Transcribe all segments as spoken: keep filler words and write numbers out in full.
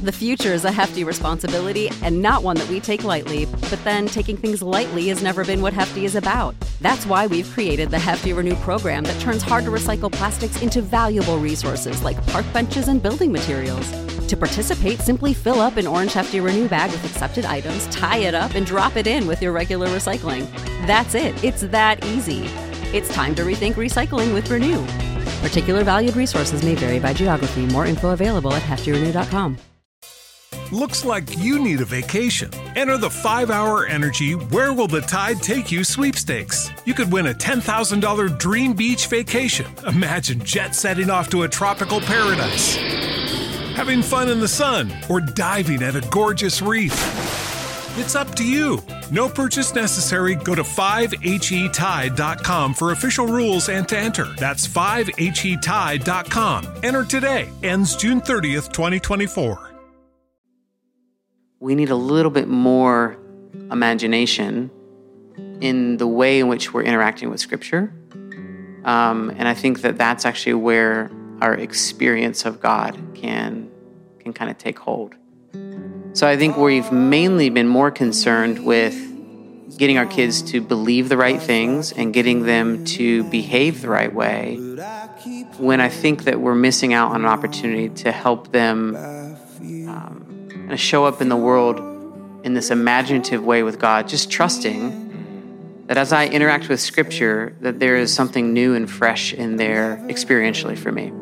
The future is a hefty responsibility and not one that we take lightly, but then taking things lightly has never been what Hefty is about. That's why we've created the Hefty Renew program that turns hard-to-recycle plastics into valuable resources like park benches and building materials. To participate, simply fill up an orange Hefty Renew bag with accepted items, tie it up, and drop it in with your regular recycling. That's it. It's that easy. It's time to rethink recycling with Renew. Particular valued resources may vary by geography. More info available at hefty renew dot com. Looks like you need a vacation. Enter the five hour Energy Where Will the Tide Take You sweepstakes. You could win a ten thousand dollars dream beach vacation. Imagine jet setting off to a tropical paradise, having fun in the sun, or diving at a gorgeous reef. It's up to you. No purchase necessary. Go to five H E tide dot com for official rules and to enter. That's five H E tide dot com. Enter today. Ends June thirtieth, twenty twenty-four. We need a little bit more imagination in the way in which we're interacting with Scripture. Um, and I think that that's actually where our experience of God can, can kind of take hold. So I think we've mainly been more concerned with getting our kids to believe the right things and getting them to behave the right way, when I think that we're missing out on an opportunity to help them um, kind of show up in the world in this imaginative way with God, just trusting that as I interact with Scripture, that there is something new and fresh in there experientially for me.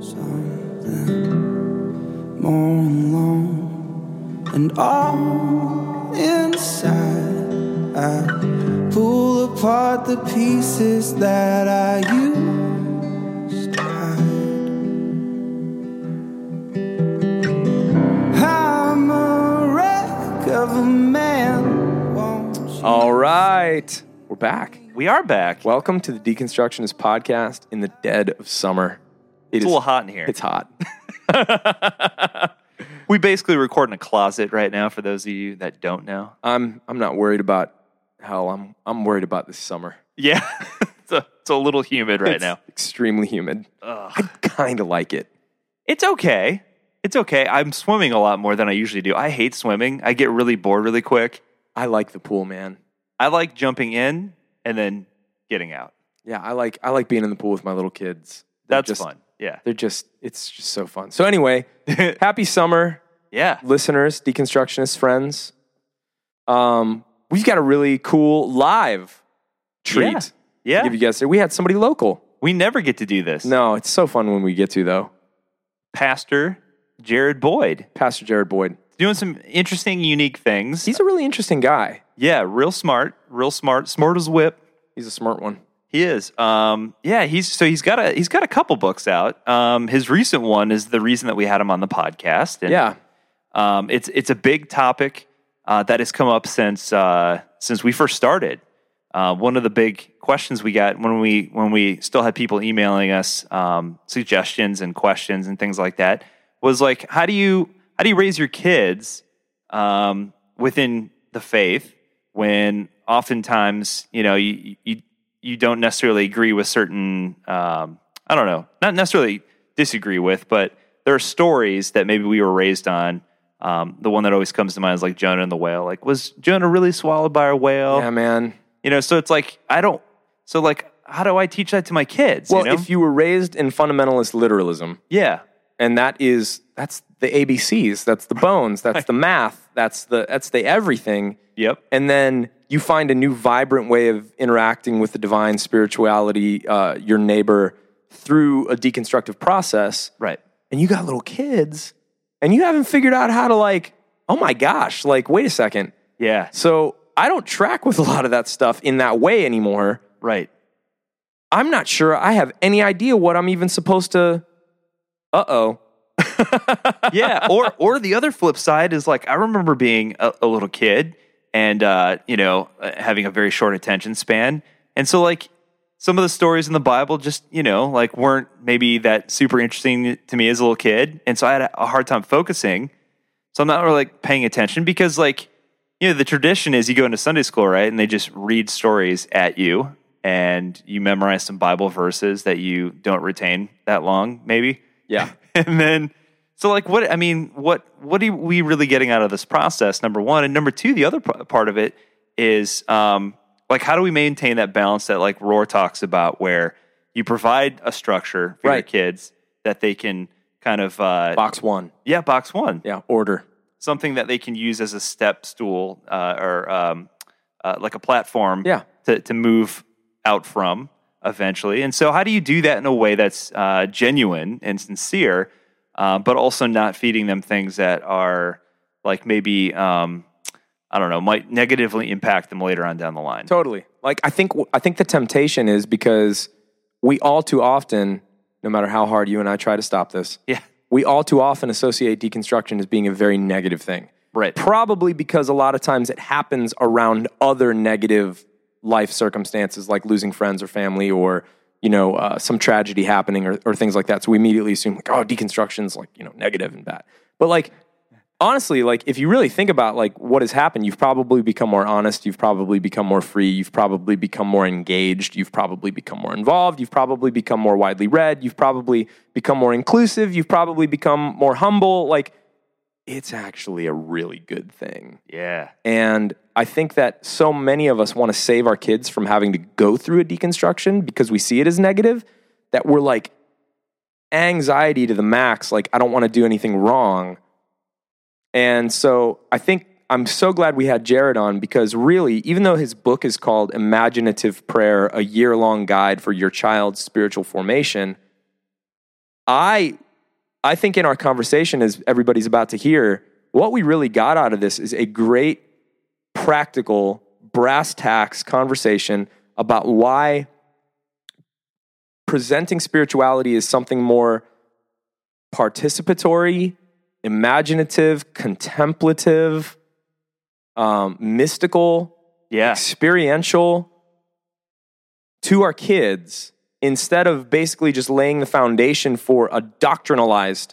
More alone and all inside, I pull apart the pieces that I used to hide. I'm a wreck of a man. All right, we're back. We are back. Welcome to the Deconstructionist Podcast in the dead of summer. It it's is, a little hot in here. It's hot. We basically record in a closet right now, for those of you that don't know. I'm I'm not worried about hell. I'm I'm worried about this summer. Yeah, it's, a, it's a little humid right it's now. Extremely humid. Ugh. I kind of like it. It's okay. It's okay. I'm swimming a lot more than I usually do. I hate swimming. I get really bored really quick. I like the pool, man. I like jumping in and then getting out. Yeah, I like I like being in the pool with my little kids. They're That's just, fun. Yeah. They're just, it's just so fun. So anyway, happy summer. Yeah. Listeners, Deconstructionist friends. Um, we've got a really cool live treat. Yeah. Yeah. To give you guys today. We had somebody local. We never get to do this. No, it's so fun when we get to, though. Pastor Jared Boyd. Pastor Jared Boyd. Doing some interesting, unique things. He's a really interesting guy. Yeah, real smart. Real smart. Smart as a whip. He's a smart one. He is. Um, yeah, he's so he's got a he's got a couple books out. Um, his recent one is the reason that we had him on the podcast. And, yeah, um, it's it's a big topic uh, that has come up since uh, since we first started. Uh, one of the big questions we got when we when we still had people emailing us um, suggestions and questions and things like that was like, how do you how do you raise your kids um, within the faith when oftentimes you know you you you don't necessarily agree with certain, um, I don't know, not necessarily disagree with, but there are stories that maybe we were raised on. Um, the one that always comes to mind is like Jonah and the whale. Like, was Jonah really swallowed by a whale? Yeah, man. You know, so it's like, I don't, so like, how do I teach that to my kids? Well, you know? if you were raised in fundamentalist literalism. Yeah. And that is, that's the A B Cs, that's the bones, that's the math, that's the, that's the everything. Yep. And then you find a new vibrant way of interacting with the divine spirituality, uh, your neighbor, through a deconstructive process. Right. And you got little kids, and you haven't figured out how to like, oh my gosh, like, wait a second. Yeah. So I don't track with a lot of that stuff in that way anymore. Right. I'm not sure I have any idea what I'm even supposed to, uh-oh. Yeah. Or, or the other flip side is like, I remember being a, a little kid and, uh, you know, having a very short attention span. And so, like, some of the stories in the Bible just, you know, like, weren't maybe that super interesting to me as a little kid. And so I had a hard time focusing. So I'm not really, like, paying attention because, like, you know, the tradition is you go into Sunday school, right? And they just read stories at you and you memorize some Bible verses that you don't retain that long, maybe. Yeah. And then So, like, what, I mean, what, what are we really getting out of this process, number one? And number two, the other p- part of it is, um, like, how do we maintain that balance that, like, Roar talks about, where you provide a structure for Right. your kids that they can kind of... Uh, Box one. Yeah, box one. Yeah, order. Something that they can use as a step stool uh, or um, uh, like a platform Yeah. to, to move out from eventually. And so how do you do that in a way that's uh, genuine and sincere, uh, but also not feeding them things that are like maybe, um, I don't know, might negatively impact them later on down the line? Totally. Like, I think I think the temptation is because we all too often, no matter how hard you and I try to stop this, Yeah. we all too often associate deconstruction as being a very negative thing. Right. Probably because a lot of times it happens around other negative life circumstances, like losing friends or family, or, you know, uh, some tragedy happening, or, or things like that. So we immediately assume, like, oh, deconstruction's like, you know, negative and bad. But like, honestly, like, if you really think about like what has happened, you've probably become more honest. You've probably become more free. You've probably become more engaged. You've probably become more involved. You've probably become more widely read. You've probably become more inclusive. You've probably become more humble. Like, it's actually a really good thing. Yeah. And I think that so many of us want to save our kids from having to go through a deconstruction because we see it as negative, that we're like anxiety to the max. Like, I don't want to do anything wrong. And so I think I'm so glad we had Jared on, because really, even though his book is called Imaginative Prayer, a year-long guide for your child's spiritual formation, I I think in our conversation, as everybody's about to hear, what we really got out of this is a great, practical, brass tacks conversation about why presenting spirituality is something more participatory, imaginative, contemplative, um, mystical, Yeah. experiential to our kids, instead of basically just laying the foundation for a doctrinalized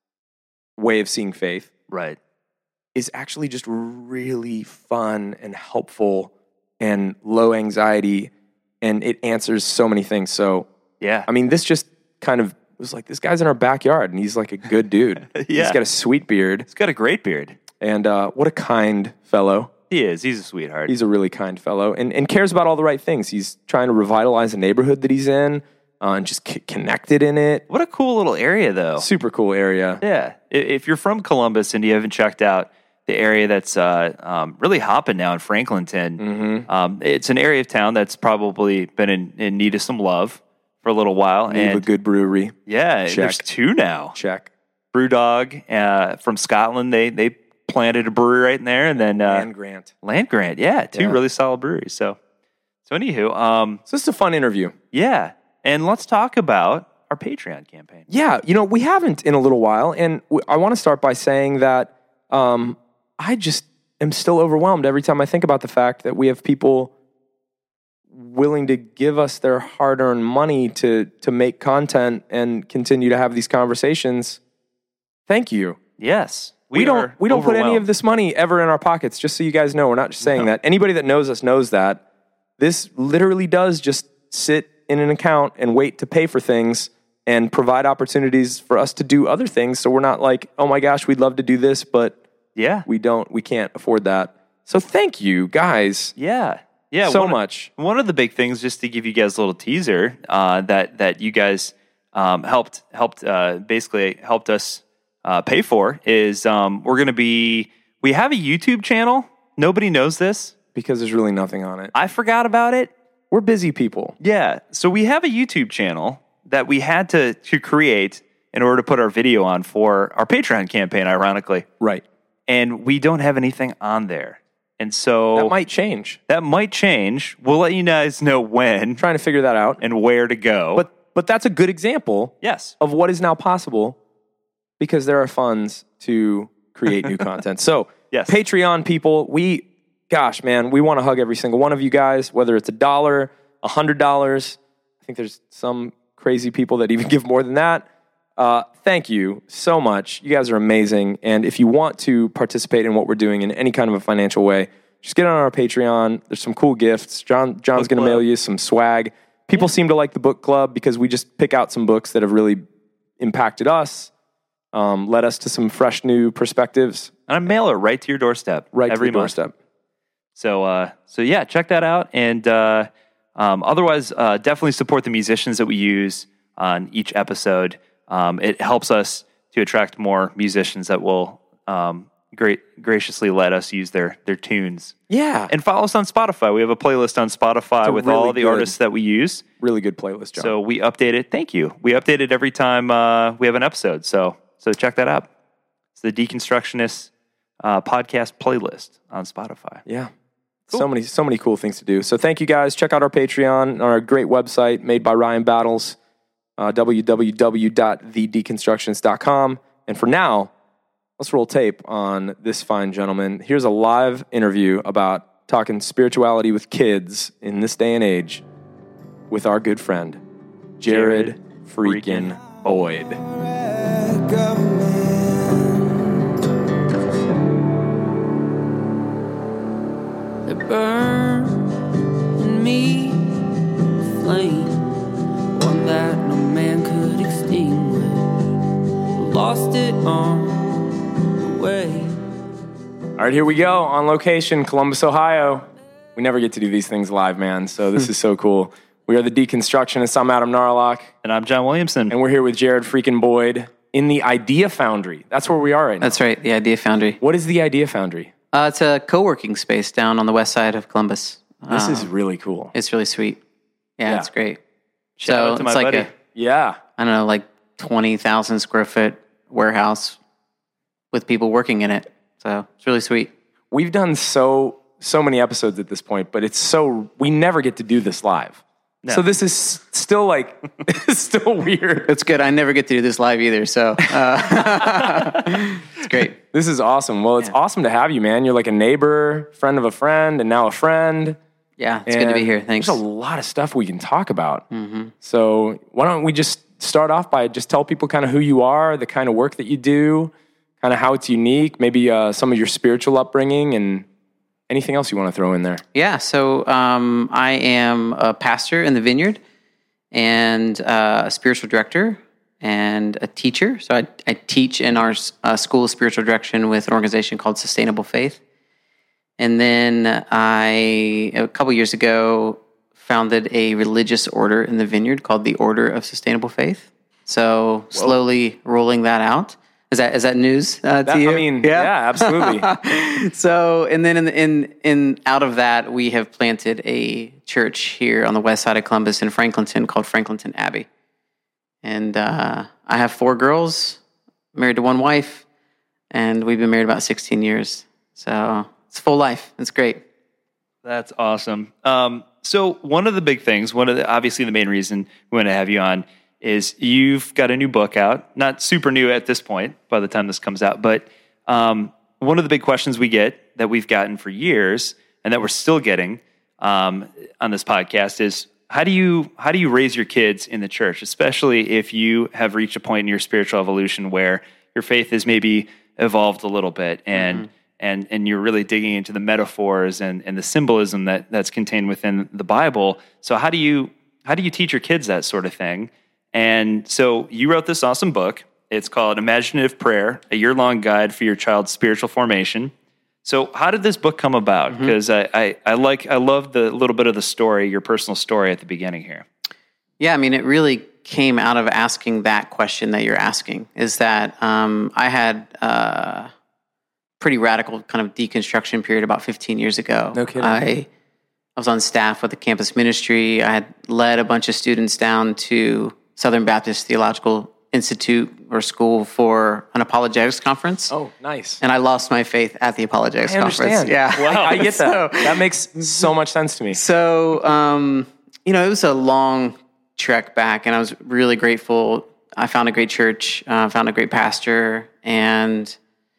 way of seeing faith, Right. is actually just really fun and helpful and low anxiety, and it answers so many things. So, Yeah. I mean, this just kind of was like, this guy's in our backyard, and he's like a good dude. Yeah. He's got a sweet beard, He's got a great beard. and uh, what a kind fellow. He is. He's a sweetheart. He's a really kind fellow, and, and cares about all the right things. He's trying to revitalize the neighborhood that he's in, uh, and just c- connected in it. What a cool little area, though. Super cool area. Yeah. I- If you're from Columbus and you haven't checked out the area that's uh, um, really hopping now in Franklinton, Mm-hmm. um, it's an area of town that's probably been in, in need of some love for a little while. We have a And good brewery. yeah, Check. there's two now. Check. Brewdog uh, from Scotland, they they planted a brewery right in there, and then uh, And Grant. Land Grant, yeah, two Yeah. really solid breweries. So, so anywho, um, So this is a fun interview. yeah, and let's talk about our Patreon campaign. Yeah, you know, we haven't in a little while, and w- I want to start by saying that um, I just am still overwhelmed every time I think about the fact that we have people willing to give us their hard-earned money to to make content and continue to have these conversations. Thank you. Yes, We, don't are we don't put any overwhelmed. of this money ever in our pockets, just so you guys know. We're not just saying No. that. Anybody that knows us knows that. This literally does just sit in an account and wait to pay for things and provide opportunities for us to do other things. So we're not like, oh my gosh, we'd love to do this, but Yeah, we don't, we can't afford that. So thank you guys yeah, yeah. so one of- much. One of the big things, just to give you guys a little teaser, uh, that that you guys um, helped helped uh, basically helped us uh, pay for is um, we're going to be. We have a YouTube channel. Nobody knows this. Because there's really nothing on it. I forgot about it. We're busy people. Yeah, so we have a YouTube channel that we had to to create in order to put our video on for our Patreon campaign. Ironically, Right. and we don't have anything on there, and so That might change. that might change. We'll let you guys know when Trying to figure that out. and where to go. But but that's a good example yes, of what is now possible because there are funds to create new content. So, Yes. Patreon people, we, gosh, man, we want to hug every single one of you guys, whether it's a dollar, a hundred dollars. I think there's some crazy people that even give more than that. Uh, thank you so much. You guys are amazing. And if you want to participate in what we're doing in any kind of a financial way, just get on our Patreon. There's some cool gifts. John John's Book going to mail club. you some swag. People seem to like the book club because we just pick out some books that have really impacted us. um, led us to some fresh new perspectives. And I mail it right to your doorstep Right every to the month. doorstep. So, uh, so yeah, check that out. And uh, um, otherwise, uh, definitely support the musicians that we use on each episode. Um, it helps us to attract more musicians that will um, great graciously let us use their their tunes. Yeah. And follow us on Spotify. We have a playlist on Spotify It's a with really all the good- artists that we use. Really good playlist, John. So we update it. Thank you. We update it every time uh, we have an episode. So so check that out. It's the Deconstructionist uh, podcast playlist on Spotify. Yeah. So many, so many cool things to do. So thank you guys. Check out our Patreon, our great website made by Ryan Battles, uh, w w w dot the deconstructionist dot com. And for now, let's roll tape on this fine gentleman. Here's a live interview about talking spirituality with kids in this day and age with our good friend, Jared, freaking Boyd. They burn in me a flame, one that no man could extinguish. Lost it on the way. All right, here we go on location, Columbus, Ohio. We never get to do these things live, man, so this is so cool. We are the Deconstructionists. I'm Adam Narlock, And I'm John Williamson. and we're here with Jared freaking Boyd in the Idea Foundry. That's where we are right now. That's right, the Idea Foundry. What is the Idea Foundry? Uh, it's a co-working space down on the west side of Columbus. This Um, is really cool. It's really sweet. Yeah, Yeah. it's great. Shout so out to it's my like buddy. a, Yeah. I don't know, like twenty thousand square foot warehouse with people working in it. So it's really sweet. We've done so so many episodes at this point, but it's so we never get to do this live. No. So this is still like it's still weird. It's good. I never get to do this live either. So uh, it's great. This is awesome. Well, it's awesome to have you, man. You're like a neighbor, friend of a friend, and now a friend. Yeah, it's good to be And here. Thanks. There's a lot of stuff we can talk about. Mm-hmm. So why don't we just start off by just tell people kind of who you are, the kind of work that you do, kind of how it's unique, maybe uh, some of your spiritual upbringing, and anything else you want to throw in there. Yeah, so um, I am a pastor in the Vineyard and uh, a spiritual director and a teacher. So I, I teach in our uh, School of Spiritual Direction with an organization called Sustainable Faith. And then I, a couple years ago, founded a religious order in the Vineyard called the Order of Sustainable Faith. So slowly rolling that out. Is that is that news uh, That- to you? I mean, yeah, absolutely. So, and then in, in in out of that, we have planted a church here on the west side of Columbus in Franklinton called Franklinton Abbey. And uh, I have four girls, married to one wife, and we've been married about sixteen years. So it's full life. It's great. That's awesome. Um, so one of the big things, one of the, obviously the main reason we want to have you on is you've got a new book out, not super new at this point by the time this comes out, but um, one of the big questions we get that we've gotten for years and that we're still getting um, on this podcast is how do you how do you raise your kids in the church, especially if you have reached a point in your spiritual evolution where your faith has maybe evolved a little bit and mm-hmm. and and you're really digging into the metaphors and, and the symbolism that that's contained within the Bible. So how do you how do you teach your kids that sort of thing? And so you wrote this awesome book. It's called Imaginative Prayer, a year-long guide for your child's spiritual formation. So how did this book come about? Because mm-hmm. I, I, I like I love the little bit of the story, your personal story at the beginning here. Yeah, I mean, it really came out of asking that question that you're asking, is that um, I had a pretty radical kind of deconstruction period about fifteen years ago. No kidding. I, I was on staff with the campus ministry. I had led a bunch of students down to Southern Baptist Theological Institute or school for an apologetics conference. Oh, nice. And I lost my faith at the apologetics I conference. understand. Yeah. Wow. I get that. So- that makes so much sense to me. So, um, you know, it was a long trek back, and I was really grateful. I found a great church, uh, found a great pastor, and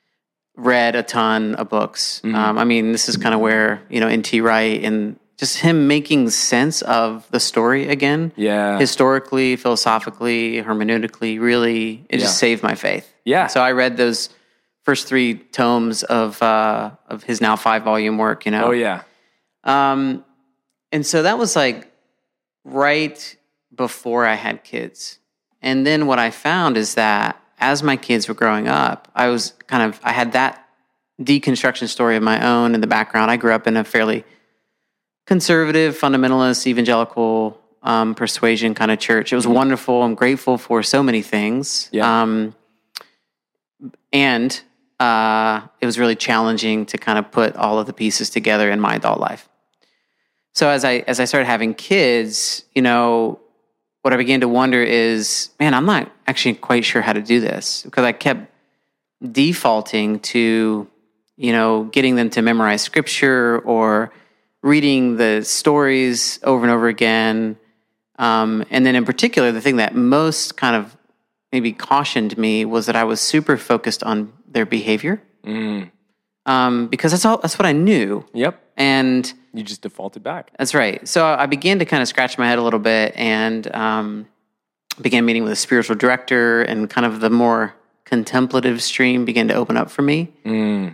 read a ton of books. Mm-hmm. Um, I mean, this is kind of where, you know, N T Wright and just him making sense of the story again. Yeah. Historically, philosophically, hermeneutically, really, it just Yeah. saved my faith. Yeah. So I read those first three tomes of uh, of his now five volume work, you know. Oh, yeah. Um, and so that was like right before I had kids. And then what I found is that as my kids were growing up, I was kind of, I had that deconstruction story of my own in the background. I grew up in a fairly conservative, fundamentalist, evangelical um, persuasion kind of church. It was wonderful. I'm grateful for so many things. Yeah. Um, and uh, it was really challenging to kind of put all of the pieces together in my adult life. So as I as I started having kids, you know, what I began to wonder is, man, I'm not actually quite sure how to do this, because I kept defaulting to, you know, getting them to memorize scripture or reading the stories over and over again. Um, and then in particular, the thing that most kind of maybe cautioned me was that I was super focused on their behavior. Mm. Um, because that's all, that's what I knew. Yep. And You just defaulted back. that's right. So I began to kind of scratch my head a little bit and um, began meeting with a spiritual director, and kind of the more contemplative stream began to open up for me. Mm.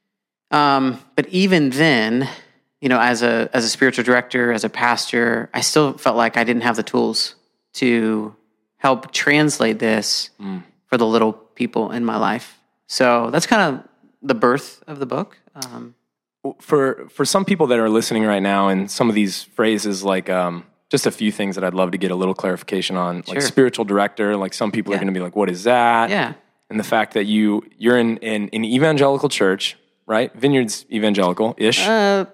Um, but even then, you know, as a as a spiritual director, as a pastor, I still felt like I didn't have the tools to help translate this Mm. for the little people in my life. So that's kind of the birth of the book. Um, For for some people that are listening right now, and some of these phrases, like um, just a few things that I'd love to get a little clarification on, Sure. like spiritual director. Like some people Yeah. are going to be like, "What is that?" yeah. And the fact that you you're in in an evangelical church, right? Vineyard's evangelical ish. Uh,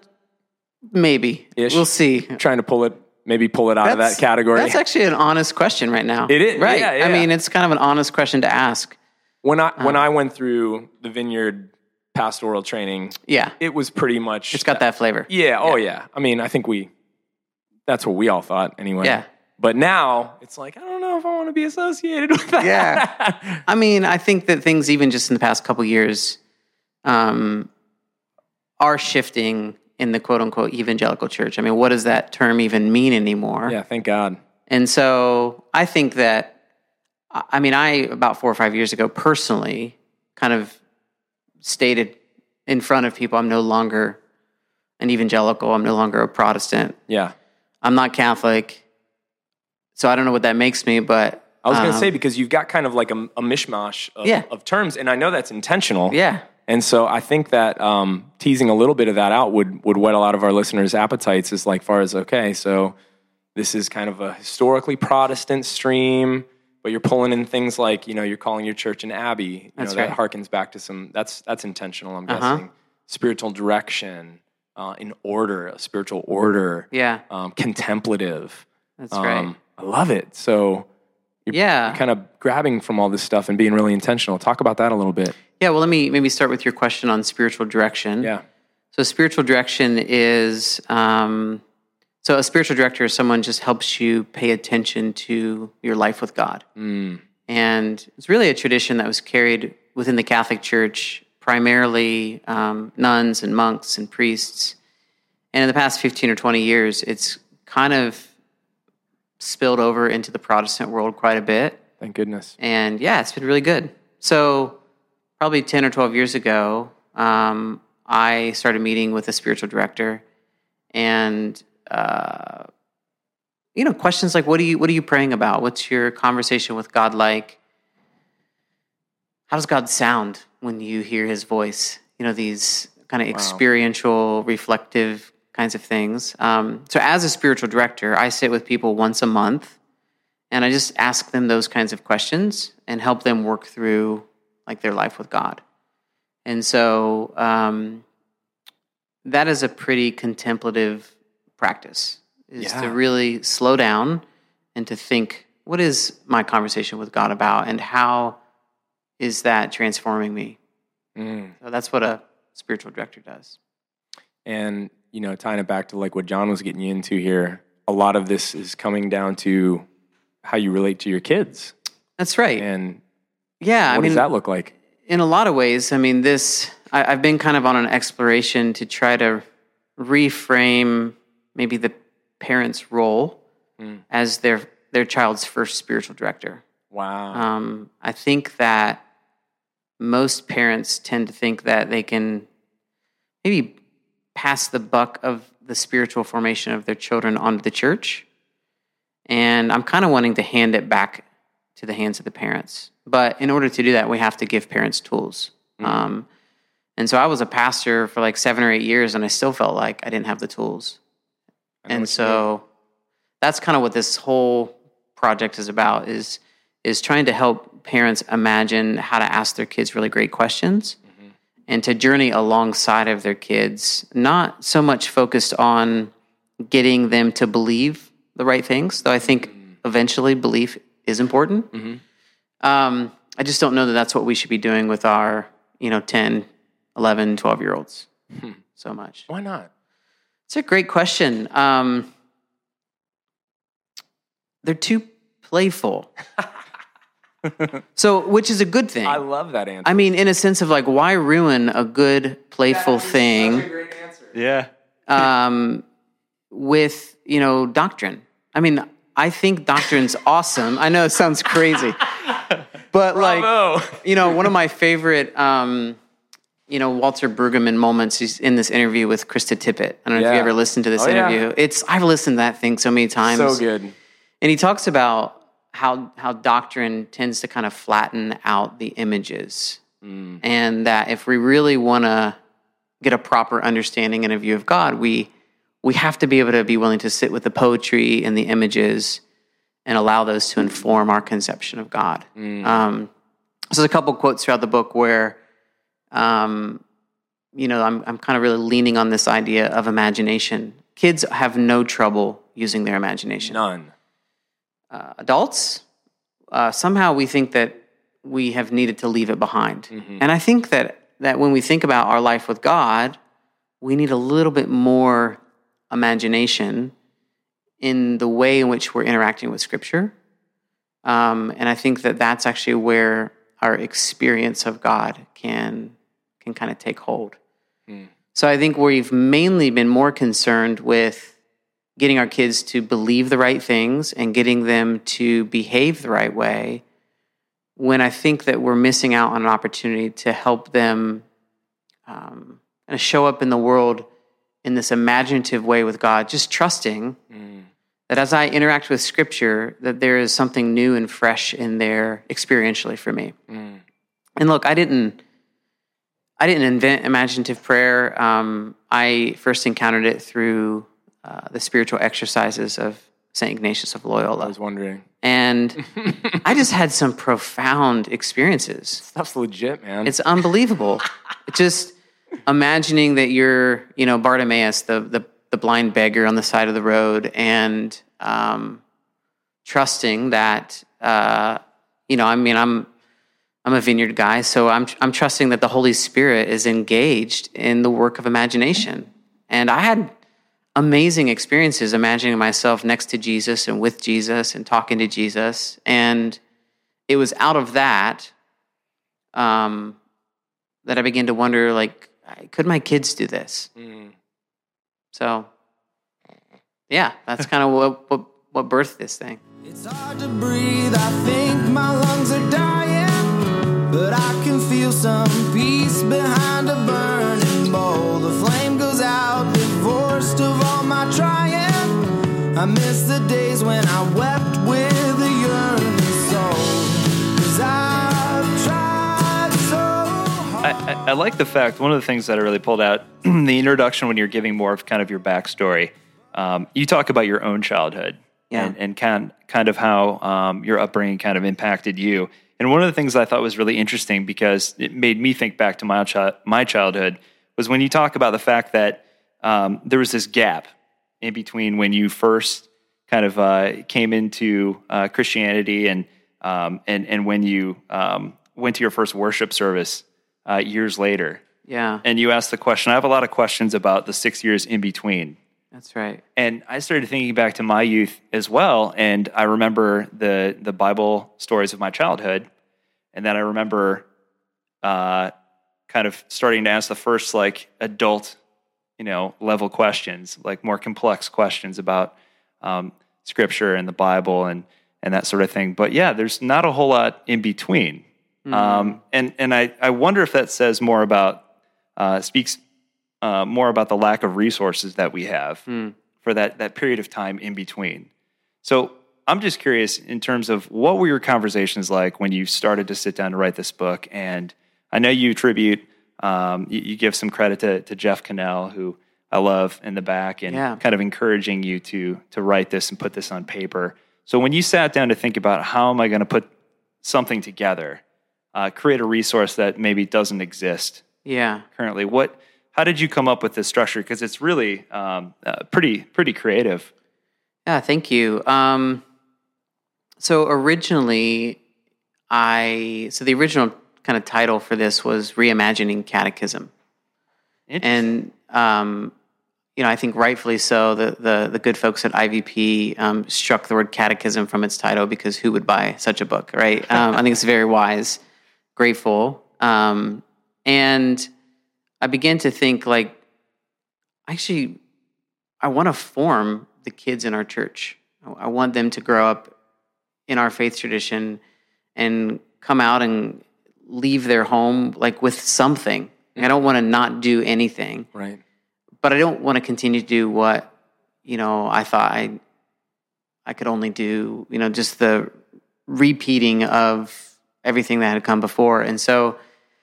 maybe. Ish. We'll see. Trying to pull it, maybe pull it out of that category. That's actually an honest question right now. It is, right? yeah, yeah. I mean, it's kind of an honest question to ask. when I when Uh. I went through the Vineyard pastoral training, Yeah, it was pretty much it's got that flavor. Yeah. Oh, yeah. I mean, I think we, that's what we all thought anyway. Yeah. But now it's like, I don't know if I want to be associated with that. Yeah. I mean, I think that things, even just in the past couple years, um, are shifting in the quote unquote evangelical church. I mean, what does that term even mean anymore? Yeah. Thank God. And so I think that, I mean, I, about four or five years ago, personally, kind of stated in front of people, I'm no longer an evangelical. I'm no longer a Protestant. Yeah. I'm not Catholic. So I don't know what that makes me, but I was going to um, say, because you've got kind of like a, a mishmash of, Yeah. of terms, and I know that's intentional. yeah, And so I think that um, teasing a little bit of that out would, would whet a lot of our listeners' appetites as like far as, okay, so this is kind of a historically Protestant stream, but you're pulling in things like, you know, you're calling your church an abbey. You That's know, that right. harkens back to some, that's that's intentional, I'm Uh-huh. guessing. Spiritual direction, uh, in order, a spiritual order, yeah, um, contemplative. that's Um, right. I love it. So you're, Yeah. you're kind of grabbing from all this stuff and being really intentional. Talk about that a little bit. Yeah, well, let me maybe start with your question on spiritual direction. Yeah. So spiritual direction is, um, so a spiritual director is someone just helps you pay attention to your life with God. Mm. And it's really a tradition that was carried within the Catholic Church, primarily um, nuns and monks and priests. And in the past fifteen or twenty years, it's kind of spilled over into the Protestant world quite a bit. Thank goodness. And yeah, it's been really good. So probably ten or twelve years ago, um, I started meeting with a spiritual director, and uh, you know, questions like, what are you what are you praying about? What's your conversation with God like? How does God sound when you hear his voice? You know, these kind of experiential, reflective kinds of things. Um, so as a spiritual director, I sit with people once a month, and I just ask them those kinds of questions and help them work through like their life with God. And so um, that is a pretty contemplative practice, is Yeah. to really slow down and to think, what is my conversation with God about, and how is that transforming me? Mm. So that's what a spiritual director does. And, you know, tying it back to like what John was getting you into here, a lot of this is coming down to how you relate to your kids. That's right. And yeah, what I mean, does that look like? in a lot of ways, I mean, this, I, I've been kind of on an exploration to try to reframe maybe the parent's role Mm. as their their child's first spiritual director. Wow. Um, I think that most parents tend to think that they can maybe pass the buck of the spiritual formation of their children onto the church. And I'm kind of wanting to hand it back to the hands of the parents. But in order to do that, we have to give parents tools. Mm-hmm. Um, and so I was a pastor for like seven or eight years, and I still felt like I didn't have the tools. And so that's kind of what this whole project is about, is is trying to help parents imagine how to ask their kids really great questions, mm-hmm. and to journey alongside of their kids, not so much focused on getting them to believe the right things, though I think mm-hmm. eventually belief is important. Mm-hmm. Um, I just don't know that that's what we should be doing with our, you know, ten, eleven, twelve-year-olds hmm. so much. Why not? It's a great question. Um, they're too playful. So, which is a good thing. I love that answer. I mean, in a sense of like, why ruin a good, playful that is thing? Such a great answer. Yeah. Um, with, you know, doctrine. I mean, I think doctrine's awesome. I know it sounds crazy. But Bravo. like, you know, one of my favorite, um, you know, Walter Brueggemann moments, he's in this interview with Krista Tippett. I don't know yeah. if you ever listened to this oh, interview. Yeah. It's I've listened to that thing so many times. So good. And he talks about how how doctrine tends to kind of flatten out the images. Mm. And that if we really want to get a proper understanding and a view of God, we we have to be able to be willing to sit with the poetry and the images and allow those to inform our conception of God. Mm. Um, so there's a couple quotes throughout the book where Um, you know, I'm I'm kind of really leaning on this idea of imagination. Kids have no trouble using their imagination. None. Uh, adults, uh, somehow we think that we have needed to leave it behind. Mm-hmm. And I think that that when we think about our life with God, we need a little bit more imagination in the way in which we're interacting with Scripture. Um, and I think that that's actually where our experience of God can can kind of take hold. Mm. So I think we've mainly been more concerned with getting our kids to believe the right things and getting them to behave the right way, when I think that we're missing out on an opportunity to help them um, kind of show up in the world in this imaginative way with God, just trusting mm. that as I interact with Scripture, that there is something new and fresh in there experientially for me. Mm. And look, I didn't, I didn't invent imaginative prayer. Um, I first encountered it through uh, the spiritual exercises of Saint Ignatius of Loyola. I was wondering. And I just had some profound experiences. Stuff's legit, man. It's unbelievable. It's just imagining that you're, you know, Bartimaeus, the the the blind beggar on the side of the road, and um, trusting that, uh, you know, I mean, I'm I'm a vineyard guy, so I'm I'm trusting that the Holy Spirit is engaged in the work of imagination. And I had amazing experiences imagining myself next to Jesus and with Jesus and talking to Jesus. And it was out of that um, that I began to wonder, like, could my kids do this? Mm. So, yeah, that's kind of what, what what birthed this thing. It's hard to breathe, I think my lungs are dying, but I can feel some peace behind a burning bowl. The flame goes out, divorced of all my trying. I miss the days when I wept with a yearning soul, 'cause I've tried so hard. I, I, I like the fact, one of the things that I really pulled out in the introduction when you're giving more of kind of your backstory, um, you talk about your own childhood yeah. and, and kind, kind of how um, your upbringing kind of impacted you. And one of the things I thought was really interesting, because it made me think back to my, chi- my childhood, was when you talk about the fact that um, there was this gap in between when you first kind of uh, came into uh, Christianity and, um, and and when you um, went to your first worship service uh, years later. Yeah. And you asked the question. I have a lot of questions about the six years in between. That's right. And I started thinking back to my youth as well, and I remember the the Bible stories of my childhood, and then I remember uh, kind of starting to ask the first like adult, you know, level questions, like more complex questions about um, Scripture and the Bible and and that sort of thing. But yeah, there's not a whole lot in between, mm-hmm. um, and and I I wonder if that says more about uh, speaks. Uh, more about the lack of resources that we have mm. for that, that period of time in between. So I'm just curious in terms of what were your conversations like when you started to sit down to write this book? And I know you attribute, um, you, you give some credit to, to Jeff Cannell, who I love in the back, and Yeah. kind of encouraging you to to write this and put this on paper. So when you sat down to think about how am I going to put something together, uh, create a resource that maybe doesn't exist Yeah. currently, what, how did you come up with this structure? Because it's really um, uh, pretty pretty creative. Yeah, thank you. Um, so originally, I so the original kind of title for this was Reimagining Catechism, and um, you know, I think rightfully so. The the the good folks at I V P um, struck the word catechism from its title because who would buy such a book, right? Um, I think it's very wise, grateful, um, and I began to think like, actually, I want to form the kids in our church. I want them to grow up in our faith tradition and come out and leave their home like with something. I don't want to not do anything, Right. but I don't want to continue to do what, you know, I thought I I could only do, you know, just the repeating of everything that had come before. And so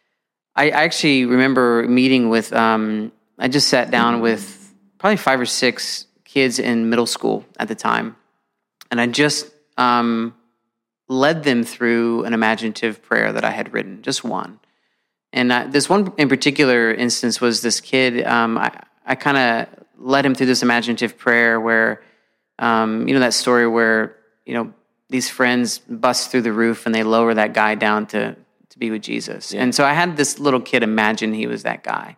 I actually remember meeting with, um, I just sat down with probably five or six kids in middle school at the time. And I just um, led them through an imaginative prayer that I had written, just one. And I, this one in particular instance was this kid, um, I, I kind of led him through this imaginative prayer where, um, you know, that story where, you know, these friends bust through the roof and they lower that guy down to, to be with Jesus. Yeah. And so I had this little kid imagine he was that guy.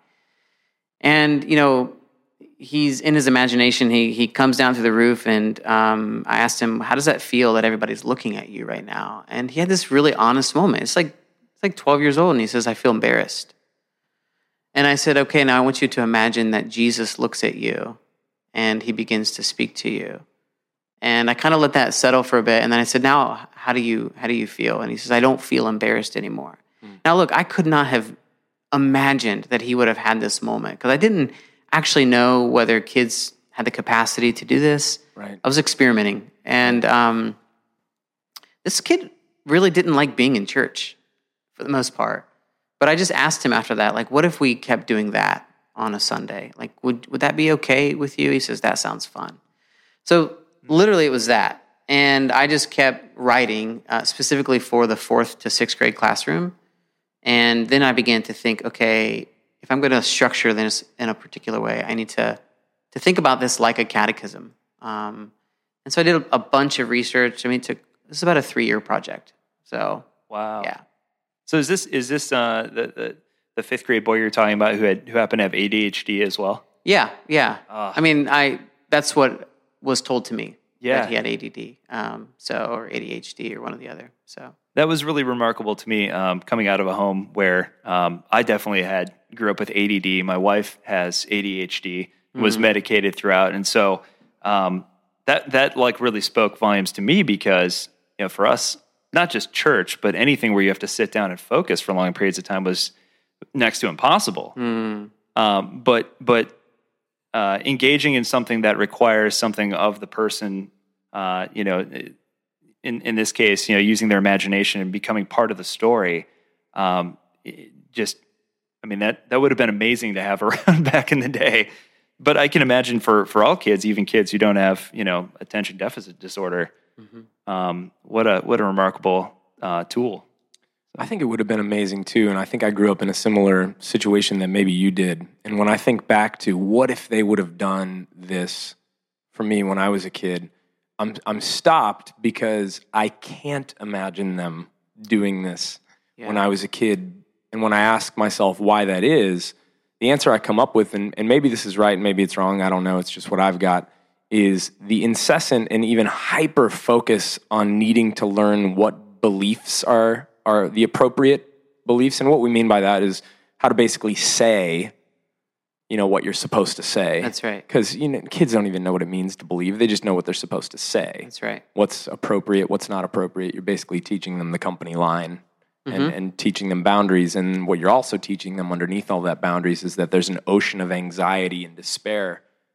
And, you know, he's in his imagination, he he comes down through the roof, and um, I asked him, how does that feel that everybody's looking at you right now? And he had this really honest moment. It's like it's like twelve years old, and he says, I feel embarrassed. And I said, okay, now I want you to imagine that Jesus looks at you, and he begins to speak to you. And I kind of let that settle for a bit, and then I said, now, how do you how do you feel? And he says, I don't feel embarrassed anymore. Mm. Now, look, I could not have imagined that he would have had this moment, because I didn't actually know whether kids had the capacity to do this. Right. I was experimenting. And um, this kid really didn't like being in church for the most part. But I just asked him after that, like, what if we kept doing that on a Sunday? Like, would would that be okay with you? He says, that sounds fun. So literally it was that. And I just kept writing uh, specifically for the fourth to sixth grade classroom. And then I began to think, okay, if I'm going to structure this in a particular way, I need to to think about this like a catechism. Um, and so I did a, a bunch of research. I mean, it took, this is about a three-year project. So, Wow. yeah. So is this is this uh, the, the the fifth grade boy you're talking about who had who happened to have A D H D as well? Yeah, yeah. Ah. I mean, I that's what was told to me, Yeah. that he had A D D, um, so or A D H D or one or the other. So That was really remarkable to me, um, coming out of a home where um, I definitely had grew up with A D D. My wife has A D H D, was Mm-hmm. medicated throughout, and so um, that that like really spoke volumes to me, because you know, for us, not just church, but anything where you have to sit down and focus for long periods of time was next to impossible. mm, Um, but but uh, engaging in something that requires something of the person, uh, you know, in in this case, you know, using their imagination and becoming part of the story, um, it just, I mean, that that would have been amazing to have around back in the day. But I can imagine for for all kids, even kids who don't have, you know, attention deficit disorder, mm-hmm. um, what a what a remarkable uh, tool. I think it would have been amazing too, and I think I grew up in a similar situation that maybe you did. And when I think back to what if they would have done this for me when I was a kid, I'm I'm stopped because I can't imagine them doing this Yeah. when I was a kid. And when I ask myself why that is, the answer I come up with, and, and maybe this is right, and maybe it's wrong, I don't know, it's just what I've got, is the incessant and even hyper focus on needing to learn what beliefs are are the appropriate beliefs. And what we mean by that is how to basically say, you know, what you're supposed to say. That's right. Because, you know, kids don't even know what it means to believe. They just know what they're supposed to say. That's right. What's appropriate, what's not appropriate. You're basically teaching them the company line and, Mm-hmm. and teaching them boundaries. And what you're also teaching them underneath all that boundaries is that there's an ocean of anxiety and despair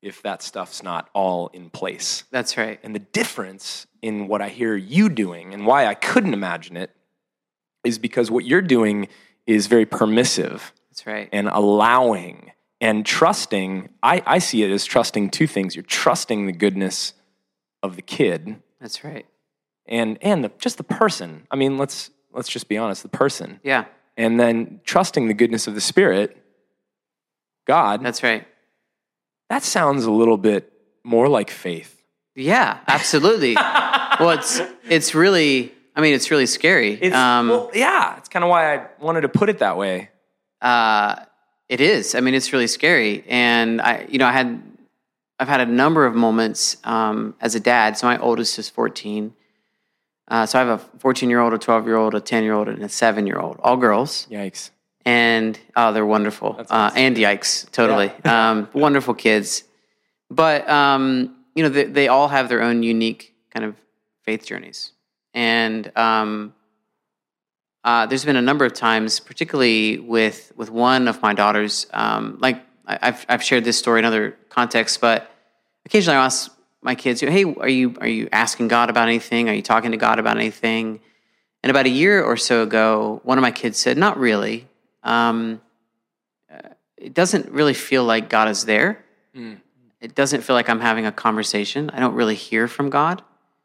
if that stuff's not all in place. That's right. And the difference in what I hear you doing and why I couldn't imagine it is because what you're doing is very permissive. That's right. And allowing and trusting. I, I see it as trusting two things. You're trusting the goodness of the kid. That's right. And and the, just the person. I mean, let's let's just be honest, the person. Yeah. And then trusting the goodness of the Spirit, God. That's right. That sounds a little bit more like faith. Yeah, absolutely. Well, it's it's really, I mean, it's really scary. It's, um, well, yeah, it's kind of why I wanted to put it that way. Uh, it is. I mean, it's really scary. And I, you know, I had, I've had a number of moments um, as a dad. So my oldest is fourteen. Uh, so I have a fourteen-year-old, a twelve-year-old, a ten-year-old, and a seven-year-old, all girls. Yikes. And, oh, they're wonderful. That's uh, awesome. and yikes, totally. Yeah. um, wonderful kids. But, um, you know, they, they all have their own unique kind of faith journeys. And um, uh, there's been a number of times, particularly with with one of my daughters, um, like I, I've I've shared this story in other contexts, but occasionally I ask my kids, "Hey, are you are you asking God about anything? Are you talking to God about anything?" And about a year or so ago, one of my kids said, "Not really. Um, uh, it doesn't really feel like God is there. Mm. It doesn't feel like I'm having a conversation. I don't really hear from God,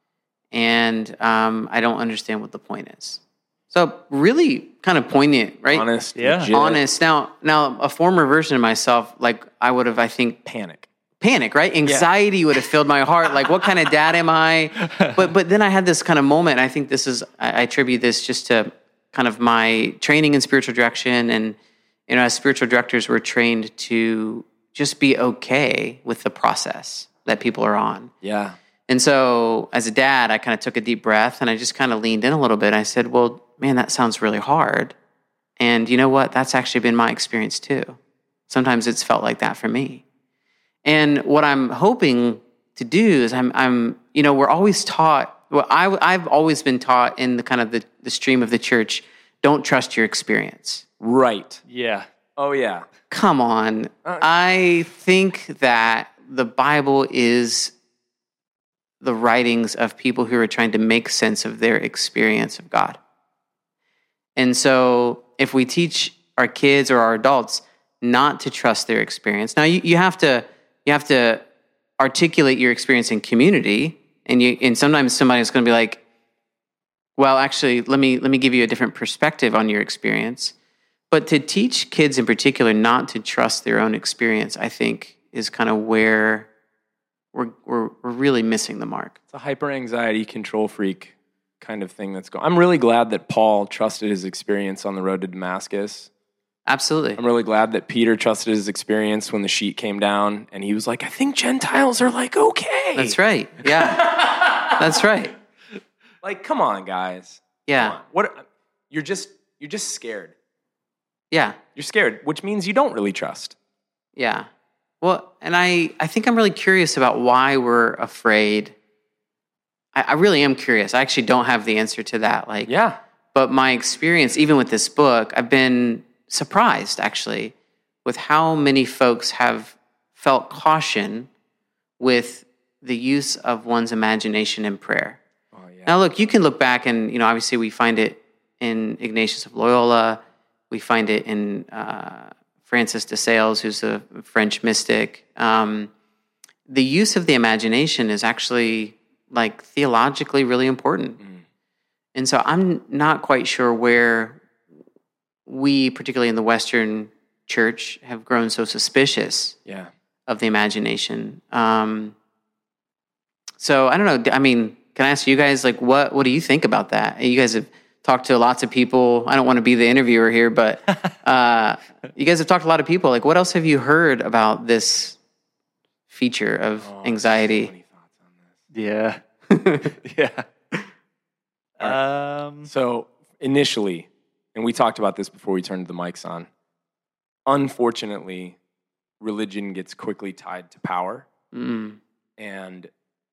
and um, I don't understand what the point is." So really kind of poignant, right? Honest. Yeah. Legit. Honest. Now, now a former version of myself, like I would have, I think, Panic. panic, right? Anxiety yeah. would have filled my heart. Like, what kind of dad am I? But but then I had this kind of moment. I think this is, I, I attribute this just to kind of my training in spiritual direction. And, you know, as spiritual directors, we're trained to just be okay with the process that people are on. Yeah. And so as a dad, I kind of took a deep breath and I just kind of leaned in a little bit. I said, well, man, that sounds really hard. And you know what? That's actually been my experience too. Sometimes it's felt like that for me. And what I'm hoping to do is I'm, I'm, you know, we're always taught, well, I, I've always been taught in the kind of the, the stream of the church, don't trust your experience. Right. Yeah. Oh, yeah. Come on. Uh, I think that the Bible is the writings of people who are trying to make sense of their experience of God. And so if we teach our kids or our adults not to trust their experience, now you, you have to you have to articulate your experience in community, and you and sometimes somebody's going to be like, well, actually, let me let me give you a different perspective on your experience. But to teach kids in particular not to trust their own experience, I think, is kind of where we're we're, we're really missing the mark. It's a hyper anxiety control freak kind of thing that's going. I'm really glad that Paul trusted his experience on the road to Damascus. Absolutely. I'm really glad that Peter trusted his experience when the sheet came down and he was like, I think Gentiles are like, okay. That's right. Yeah. That's right. Like, come on, guys. Yeah. Come on. What you're just you're just scared. Yeah. You're scared, which means you don't really trust. Yeah. Well, and I, I think I'm really curious about why we're afraid. I, I really am curious. I actually don't have the answer to that. Like, yeah. But my experience, even with this book, I've been surprised, actually, with how many folks have felt caution with the use of one's imagination in prayer. Oh, yeah. Now, look, you can look back and, you know, obviously we find it in Ignatius of Loyola. We find it in uh, Francis de Sales, who's a French mystic. Um, the use of the imagination is actually, like, theologically really important. Mm. And so I'm not quite sure where we, particularly in the Western church, have grown so suspicious yeah. of the imagination. Um, so I don't know. I mean, can I ask you guys, like, what what do you think about that? You guys have talked to lots of people. I don't want to be the interviewer here, but uh, you guys have talked to a lot of people. Like, what else have you heard about this feature of oh, anxiety? So many thoughts on this. Yeah. yeah. Um, so initially, and we talked about this before we turned the mics on, unfortunately, religion gets quickly tied to power. Mm. And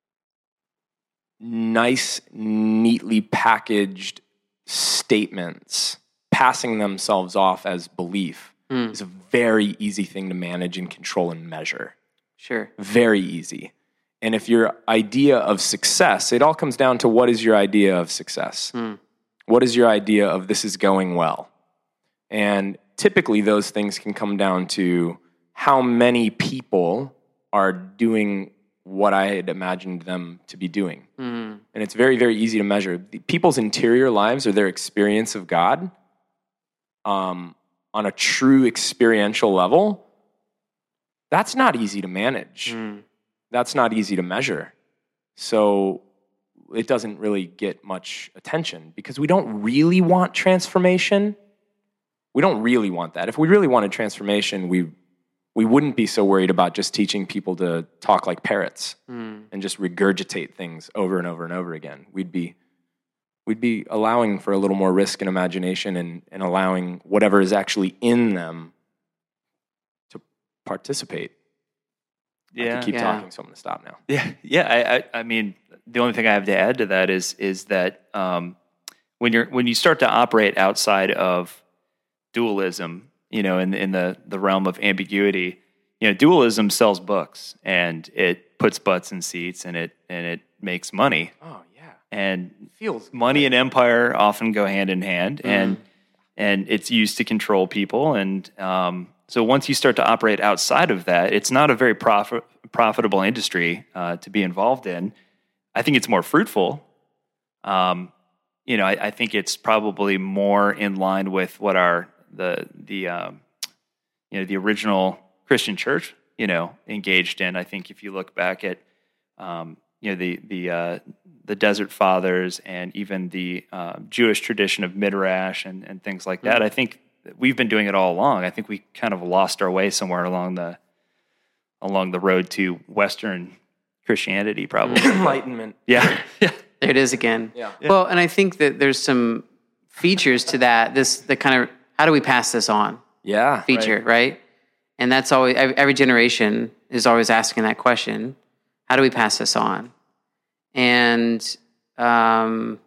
nice, neatly packaged statements passing themselves off as belief mm. is a very easy thing to manage and control and measure. Sure. Very easy. And if your idea of success, it all comes down to what is your idea of success? Mm. What is your idea of this is going well? And typically those things can come down to how many people are doing what I had imagined them to be doing. Mm. And it's very, very easy to measure. The people's interior lives or their experience of God um, on a true experiential level, that's not easy to manage. Mm. That's not easy to measure. So it doesn't really get much attention because we don't really want transformation. We don't really want that. If we really wanted transformation, we we wouldn't be so worried about just teaching people to talk like parrots Mm. and just regurgitate things over and over and over again. We'd be we'd be allowing for a little more risk and imagination and, and allowing whatever is actually in them to participate. I Yeah. can keep Yeah. talking, so I'm going to stop now. Yeah, yeah. I, I, I mean, the only thing I have to add to that is is that um, when you're when you start to operate outside of dualism, you know, in in the the realm of ambiguity, you know, dualism sells books and it puts butts in seats and it and it makes money. Oh, yeah. And Feels money and empire often go hand in hand, and and it's used to control people. And um, so once you start to operate outside of that, it's not a very profit, profitable industry uh, to be involved in. I think it's more fruitful. Um, you know, I, I think it's probably more in line with what our the the um, you know the original Christian church you know engaged in. I think if you look back at um, you know the the uh, the Desert Fathers and even the uh, Jewish tradition of Midrash and, and things like that, I think we've been doing it all along. I think we kind of lost our way somewhere along the along the road to Western Christianity, probably. enlightenment. Yeah, yeah. There it is again. Yeah. Well, and I think that there's some features to that. This the kind of how do we pass this on Yeah. feature, right? And that's always every every generation is always asking that question: how do we pass this on? And um,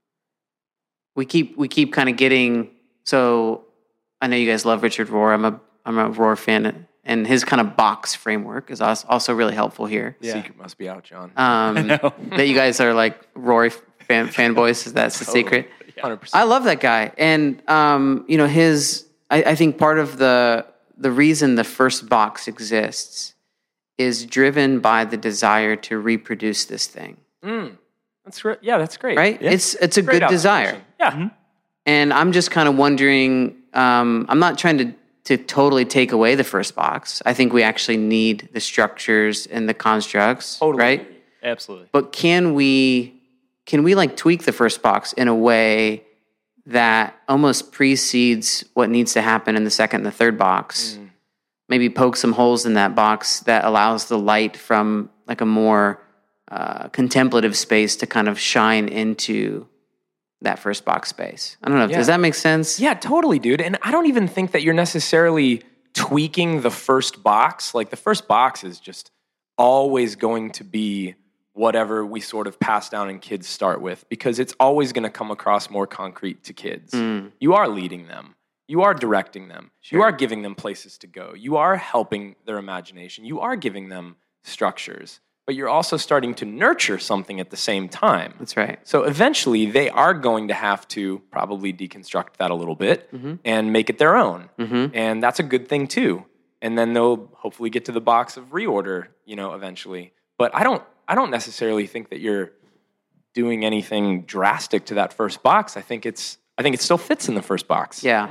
we keep we keep kind of getting. So I know you guys love Richard Rohr. I'm a I'm a Rohr fan, and his kind of box framework is als- also really helpful here. Yeah. Secret must be out, John. Um, that you guys are like Rory fan, fanboys. That's the secret. one hundred percent. I love that guy, and um, you know his. I, I think part of the the reason the first box exists is driven by the desire to reproduce this thing, Mm, that's great. Yeah, that's great. right? Yeah. It's it's a Great good desire, observation. Yeah. and I'm just kind of wondering. Um, I'm not trying to to totally take away the first box. I think we actually need the structures and the constructs, Totally. right? Absolutely. But can we can we like tweak the first box in a way that almost precedes what needs to happen in the second and the third box? Mm. Maybe poke some holes in that box that allows the light from like a more uh, contemplative space to kind of shine into that first box space. I don't know. Yeah. Does that make sense? Yeah, totally, dude. And I don't even think that you're necessarily tweaking the first box. Like the first box is just always going to be whatever we sort of pass down and kids start with, because it's always going to come across more concrete to kids. Mm. You are leading them. You are directing them. You are giving them places to go. You are helping their imagination. You are giving them structures. But you're also starting to nurture something at the same time. That's right. So eventually they are going to have to probably deconstruct that a little bit and make it their own. And that's a good thing too. And then they'll hopefully get to the box of reorder, you know, eventually. But I don't I don't necessarily think that you're doing anything drastic to that first box. I think it's I think it still fits in the first box. Yeah.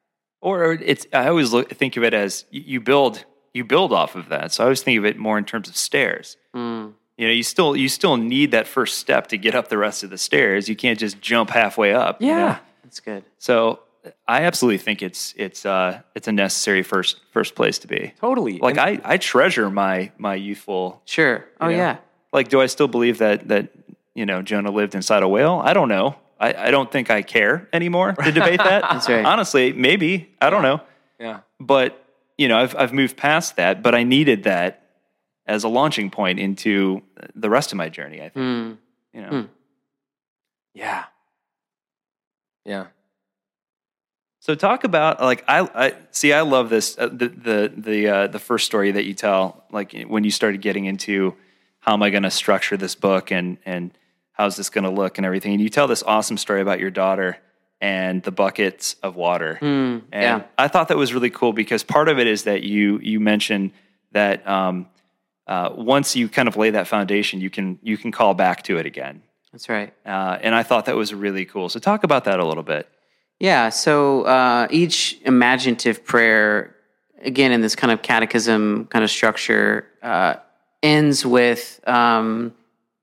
Or it's I always look, think of it as you you build you build off of that. So I always think of it more in terms of stairs. Mm. You know, you still you still need that first step to get up the rest of the stairs. You can't just jump halfway up. you Yeah. know? That's good. So I absolutely think it's it's uh it's a necessary first first place to be. Totally. Like And- I, I treasure my my youthful. Sure. Oh, you know, yeah. Like, do I still believe that that you know Jonah lived inside a whale? I don't know. I, I don't think I care anymore to debate that. That's right. Honestly, maybe I don't know. yeah. But you know, I've I've moved past that. But I needed that as a launching point into the rest of my journey. I think Mm. you know. Mm. Yeah. Yeah. So talk about like I, I see. I love this uh, the the the uh, the first story that you tell. Like when you started getting into how am I going to structure this book and and how's this going to look and everything. And you tell this awesome story about your daughter and the buckets of water. Mm, and yeah. I thought that was really cool because part of it is that you you mentioned that um, uh, once you kind of lay that foundation, you can you can call back to it again. That's right. Uh, and I thought that was really cool. So talk about that a little bit. Yeah, so uh, each imaginative prayer, again, in this kind of catechism kind of structure, uh, ends with um,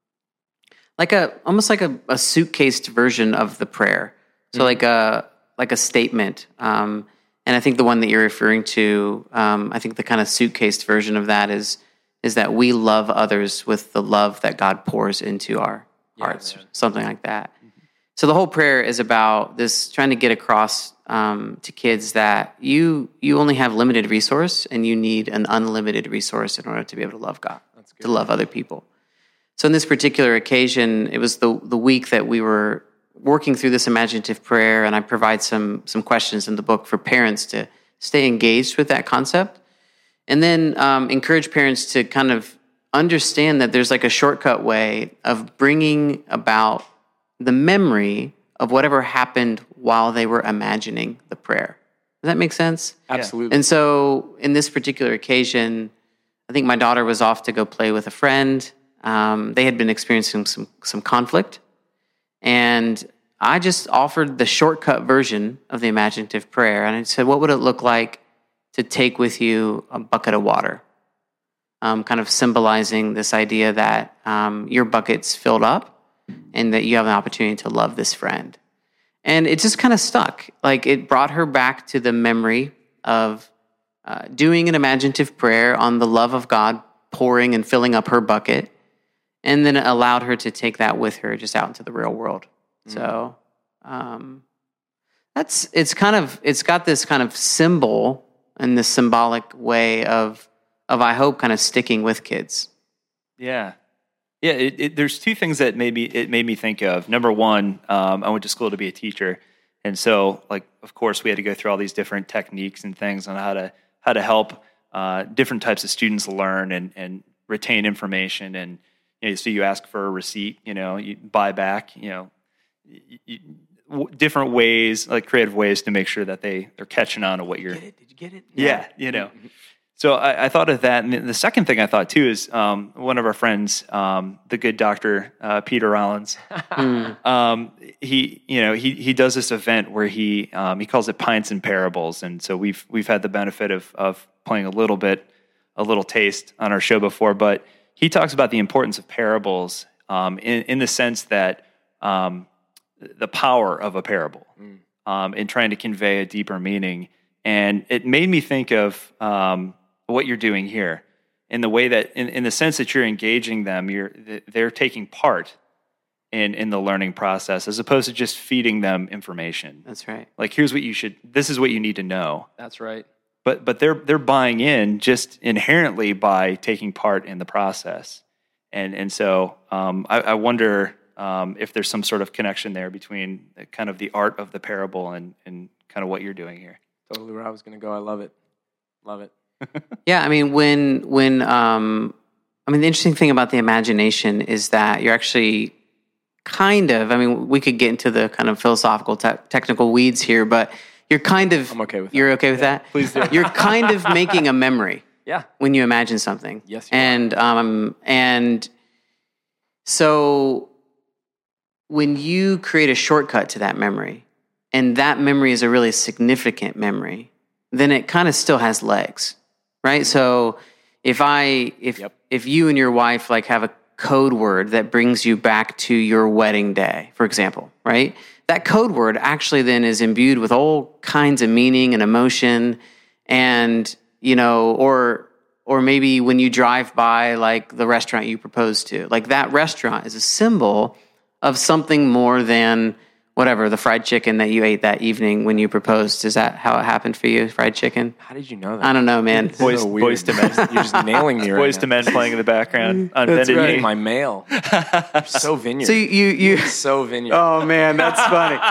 like a almost like a, a suitcased version of the prayer. So mm-hmm. like a like a statement. Um, and I think the one that you're referring to, um, I think the kind of suitcased version of that is is that we love others with the love that God pours into our yeah, hearts, man. Something like that. So the whole prayer is about this, trying to get across um, to kids that you you only have limited resource and you need an unlimited resource in order to be able to love God, to love other people. So in this particular occasion, it was the the week that we were working through this imaginative prayer, and I provide some some questions in the book for parents to stay engaged with that concept, and then um, encourage parents to kind of understand that there's like a shortcut way of bringing about the memory of whatever happened while they were imagining the prayer. Does that make sense? Absolutely. And so in this particular occasion, I think my daughter was off to go play with a friend. Um, they had been experiencing some, some conflict. And I just offered the shortcut version of the imaginative prayer. And I said, what would it look like to take with you a bucket of water? Um, kind of symbolizing this idea that um, your bucket's filled up, and that you have an opportunity to love this friend. And it just kind of stuck. Like it brought her back to the memory of uh, doing an imaginative prayer on the love of God pouring and filling up her bucket. And then it allowed her to take that with her just out into the real world. Mm. So um, that's, it's kind of, it's got this kind of symbol and this symbolic way of, of I hope kind of sticking with kids. Yeah. Yeah, it, it, there's two things that maybe it made me think of. Number one, um, I went to school to be a teacher, and so, like, of course, we had to go through all these different techniques and things on how to how to help uh, different types of students learn and, and retain information. And you know, so you ask for a receipt, you know, you buy back, you know, you, you, w- different ways, like creative ways to make sure that they they're catching on to what you're. Did you get it? Did you get it? Yeah, yeah you know. So I, I thought of that, and the second thing I thought too is um, one of our friends, um, the good doctor uh, Peter Rollins. mm. um, he, you know, he he does this event where he um, he calls it Pints and Parables, and so we've we've had the benefit of of playing a little bit, a little taste on our show before. But he talks about the importance of parables um, in in the sense that um, the power of a parable mm. um, in trying to convey a deeper meaning, and it made me think of. Um, what you're doing here in the way that in, in the sense that you're engaging them, you're they're taking part in in the learning process as opposed to just feeding them information. That's right. Like here's what you should this is what you need to know. That's right. But but they're they're buying in just inherently by taking part in the process. And and so um, I, I wonder um, if there's some sort of connection there between kind of the art of the parable and and kind of what you're doing here. Totally where I was going to go. I love it. Love it. Yeah, I mean, when when um, I mean, the interesting thing about the imagination is that you're actually kind of. I mean, we could get into the kind of philosophical, te- technical weeds here, but you're kind of. I'm okay with that. You're okay with yeah, that? Please do. You're kind of making a memory. Yeah. When you imagine something. Yes. You and are. um and so when you create a shortcut to that memory, and that memory is a really significant memory, then it kind of still has legs. Right? So if I if yep. if you and your wife like have a code word that brings you back to your wedding day, for example, right? That code word actually then is imbued with all kinds of meaning and emotion, and you know, or or maybe when you drive by like the restaurant you proposed to, like that restaurant is a symbol of something more than whatever, the fried chicken that you ate that evening when you proposed. Is that how it happened for you, fried chicken? How did you know that? I don't know, man. Boys, so weird. boys to men. You're just nailing me right Boys now. to men playing in the background. On That's Bended right. Knee. My mail. You're so vineyard. So you, you, you so vineyard. oh man, that's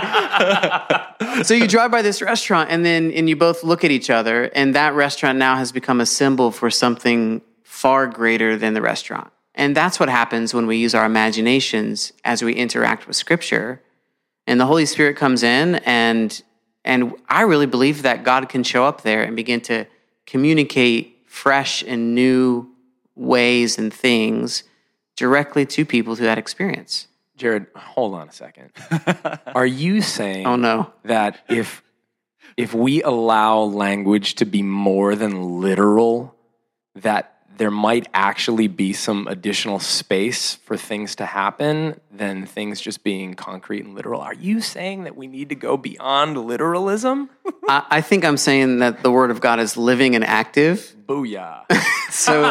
funny. So you drive by this restaurant and then, and you both look at each other, and that restaurant now has become a symbol for something far greater than the restaurant. And that's what happens when we use our imaginations as we interact with Scripture. And the Holy Spirit comes in, and and I really believe that God can show up there and begin to communicate fresh and new ways and things directly to people through that experience. Jared, hold on a second. Are you saying Oh no. that if if we allow language to be more than literal, that there might actually be some additional space for things to happen than things just being concrete and literal? Are you saying that we need to go beyond literalism? I, I think I'm saying that the Word of God is living and active. Booyah. So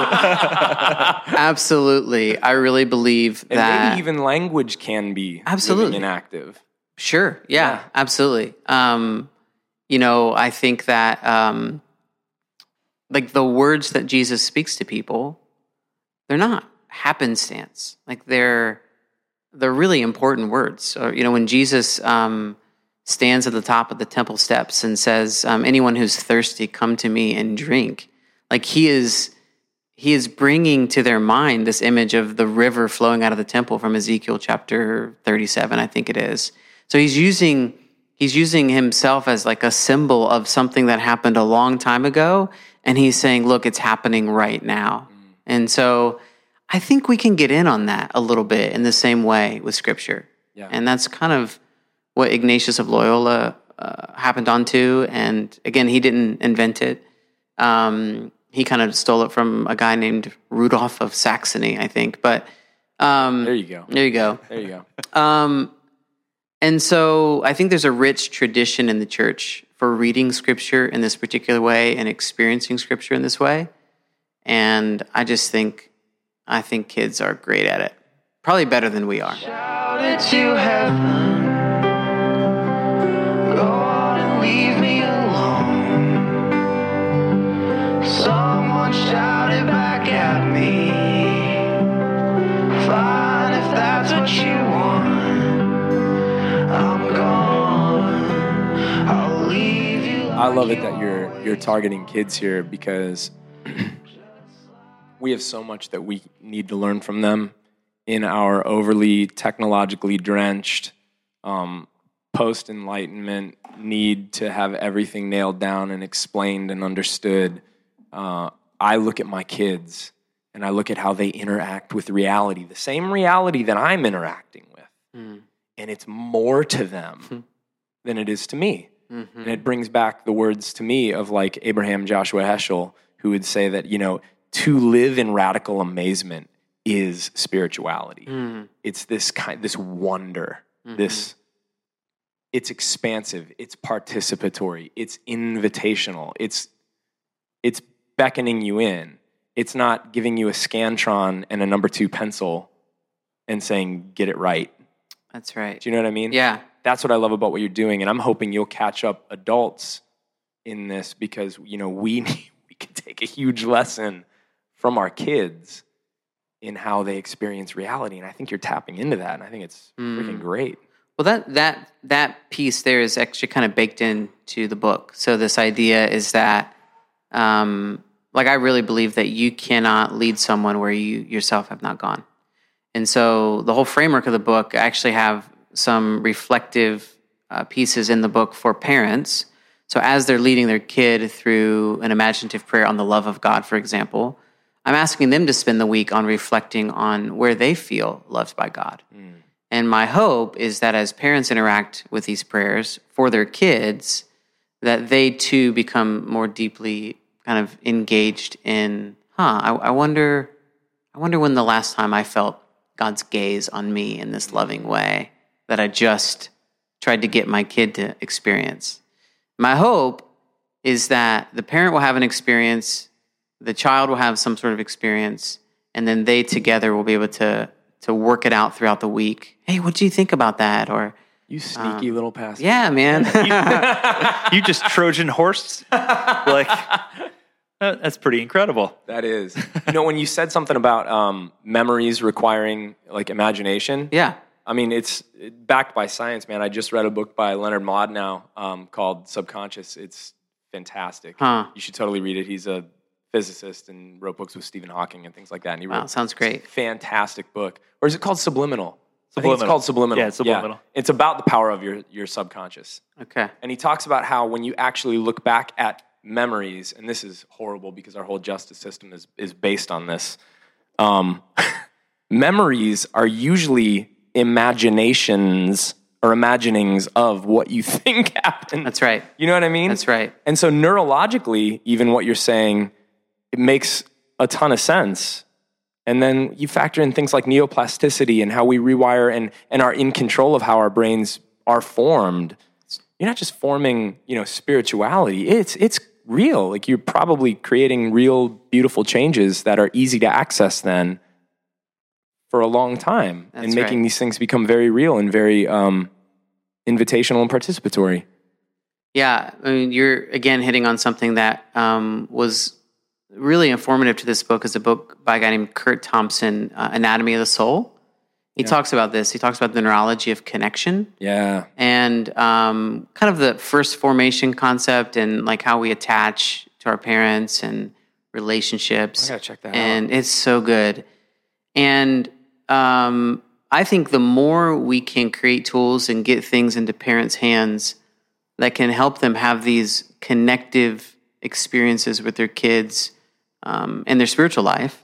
absolutely, I really believe And that. maybe even language can be Absolutely. living and active. Sure. Yeah, Yeah. absolutely. Um, you know, I think that um, like the words that Jesus speaks to people, they're not happenstance. Like they're they're really important words. So, you know, when Jesus um, stands at the top of the temple steps and says, um, "Anyone who's thirsty, come to me and drink," like he is he is bringing to their mind this image of the river flowing out of the temple from Ezekiel chapter thirty-seven, I think it is. So he's using he's using himself as like a symbol of something that happened a long time ago, and he's saying, "Look, it's happening right now." Mm. And so I think we can get in on that a little bit in the same way with Scripture. Yeah. And that's kind of what Ignatius of Loyola uh, happened onto. And again, he didn't invent it. Um, he kind of stole it from a guy named Rudolph of Saxony, I think. But um, There you go. There you go. There you go. Um, and so I think there's a rich tradition in the church for reading Scripture in this particular way and experiencing Scripture in this way. And I just think, I think kids are great at it. Probably better than we are. Shout it to heaven. Go on and leave me alone. Someone shout it back at me. Fine if that's what you want. I'm gone. I'll leave you. I love it that you're you're targeting kids here because we have so much that we need to learn from them in our overly technologically drenched, um, post-enlightenment need to have everything nailed down and explained and understood. Uh, I look at my kids and I look at how they interact with reality, the same reality that I'm interacting with. Mm. And it's more to them mm. than it is to me. Mm-hmm. And it brings back the words to me of like Abraham Joshua Heschel, who would say that, you know, to live in radical amazement is spirituality. Mm. It's this kind, this wonder, mm-hmm. this, it's expansive, it's participatory, it's invitational, it's, it's beckoning you in. It's not giving you a Scantron and a number two pencil and saying, get it right. That's right. Do you know what I mean? Yeah. That's what I love about what you're doing. And I'm hoping you'll catch up adults in this because, you know, we we can take a huge lesson from our kids in how they experience reality. And I think you're tapping into that. And I think it's mm. freaking great. Well, that that that piece there is actually kind of baked into the book. So this idea is that, um, like, I really believe that you cannot lead someone where you yourself have not gone. And so the whole framework of the book, I actually have some reflective uh, pieces in the book for parents. So as they're leading their kid through an imaginative prayer on the love of God, for example, I'm asking them to spend the week on reflecting on where they feel loved by God. Mm. And my hope is that as parents interact with these prayers for their kids, that they too become more deeply kind of engaged in, huh, I, I wonder, I wonder when the last time I felt God's gaze on me in this loving way that I just tried to get my kid to experience. My hope is that the parent will have an experience, the child will have some sort of experience, and then they together will be able to to work it out throughout the week. Hey, what do you think about that? Or You sneaky um, little pastor. Yeah, man. you, you just Trojan horse. Like, that's pretty incredible. That is. You know, when you said something about um, memories requiring like imagination. Yeah. I mean, it's backed by science, man. I just read a book by Leonard Mlodinow um, called Subconscious. It's fantastic. Huh. You should totally read it. He's a physicist and wrote books with Stephen Hawking and things like that. And he wow, wrote sounds great. Fantastic book. Or is it called Subliminal? Subliminal. I think it's called Subliminal. Yeah, it's Subliminal. Yeah. It's about the power of your, your subconscious. Okay. And he talks about how when you actually look back at memories, and this is horrible because our whole justice system is, is based on this, um, memories are usually imaginations or imaginings of what you think happened. That's right. You know what I mean? That's right. And so neurologically, even what you're saying, it makes a ton of sense. And then you factor in things like neoplasticity and how we rewire and, and are in control of how our brains are formed. You're not just forming, you know, spirituality. It's it's real. Like you're probably creating real, beautiful changes that are easy to access then for a long time. That's and making right. these things become very real and very um, invitational and participatory. Yeah. I mean, you're, again, hitting on something that um, was really informative to this book. Is a book by a guy named Kurt Thompson, uh, Anatomy of the Soul. He yeah. talks about this. He talks about the neurology of connection. Yeah. And um, kind of the first formation concept and like how we attach to our parents and relationships. I gotta check that and out. And it's so good. And um, I think the more we can create tools and get things into parents' hands that can help them have these connective experiences with their kids um, and their spiritual life,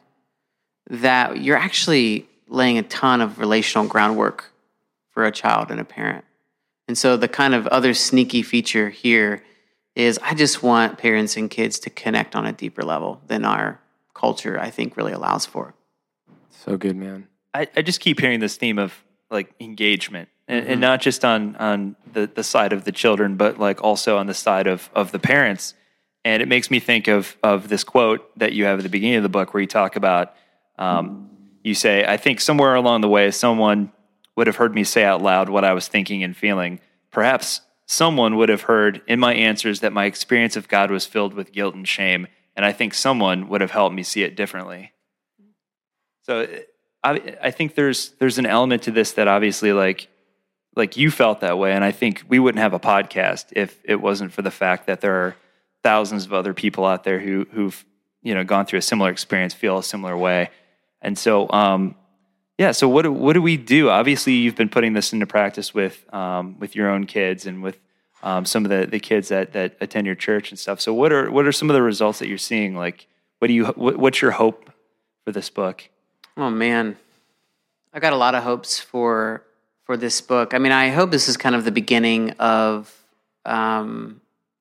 that you're actually laying a ton of relational groundwork for a child and a parent. And so the kind of other sneaky feature here is I just want parents and kids to connect on a deeper level than our culture, I think, really allows for. So good, man. I, I just keep hearing this theme of like engagement, and, mm-hmm. and not just on on the, the side of the children, but like also on the side of of the parents. And it makes me think of of this quote that you have at the beginning of the book, where you talk about, um, you say, "I think somewhere along the way, someone would have heard me say out loud what I was thinking and feeling. Perhaps someone would have heard in my answers that my experience of God was filled with guilt and shame, and I think someone would have helped me see it differently." So I, I think there's there's an element to this that obviously like like you felt that way, and I think we wouldn't have a podcast if it wasn't for the fact that there are thousands of other people out there who who've you know gone through a similar experience, feel a similar way, and so um, yeah. So what do, what do we do? Obviously, you've been putting this into practice with um, with your own kids and with um, some of the, the kids that that attend your church and stuff. So what are what are some of the results that you're seeing? Like, what do you what, what's your hope for this book? Oh man, I got a lot of hopes for for this book. I mean, I hope this is kind of the beginning of. Um,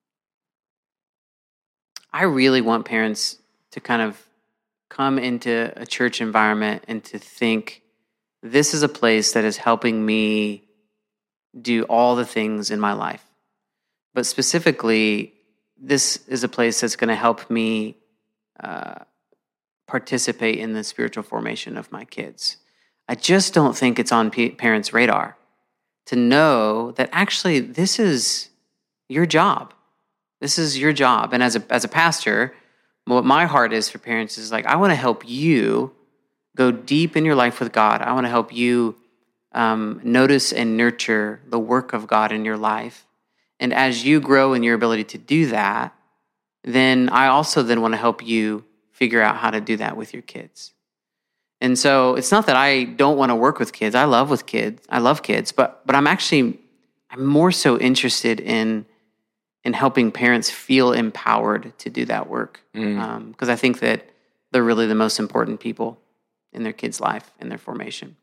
I really want parents to kind of come into a church environment and to think, this is a place that is helping me do all the things in my life. But specifically, this is a place that's going to help me uh, participate in the spiritual formation of my kids. I just don't think it's on p- parents' radar to know that actually this is your job. This is your job. And as a as a pastor, what my heart is for parents is like, I want to help you go deep in your life with God. I want to help you um, notice and nurture the work of God in your life. And as you grow in your ability to do that, then I also then want to help you figure out how to do that with your kids. And so it's not that I don't want to work with kids. I love with kids. I love kids, but but I'm actually I'm more so interested in in helping parents feel empowered to do that work. Because mm. um, I think that they're really the most important people in their kids' life and their formation.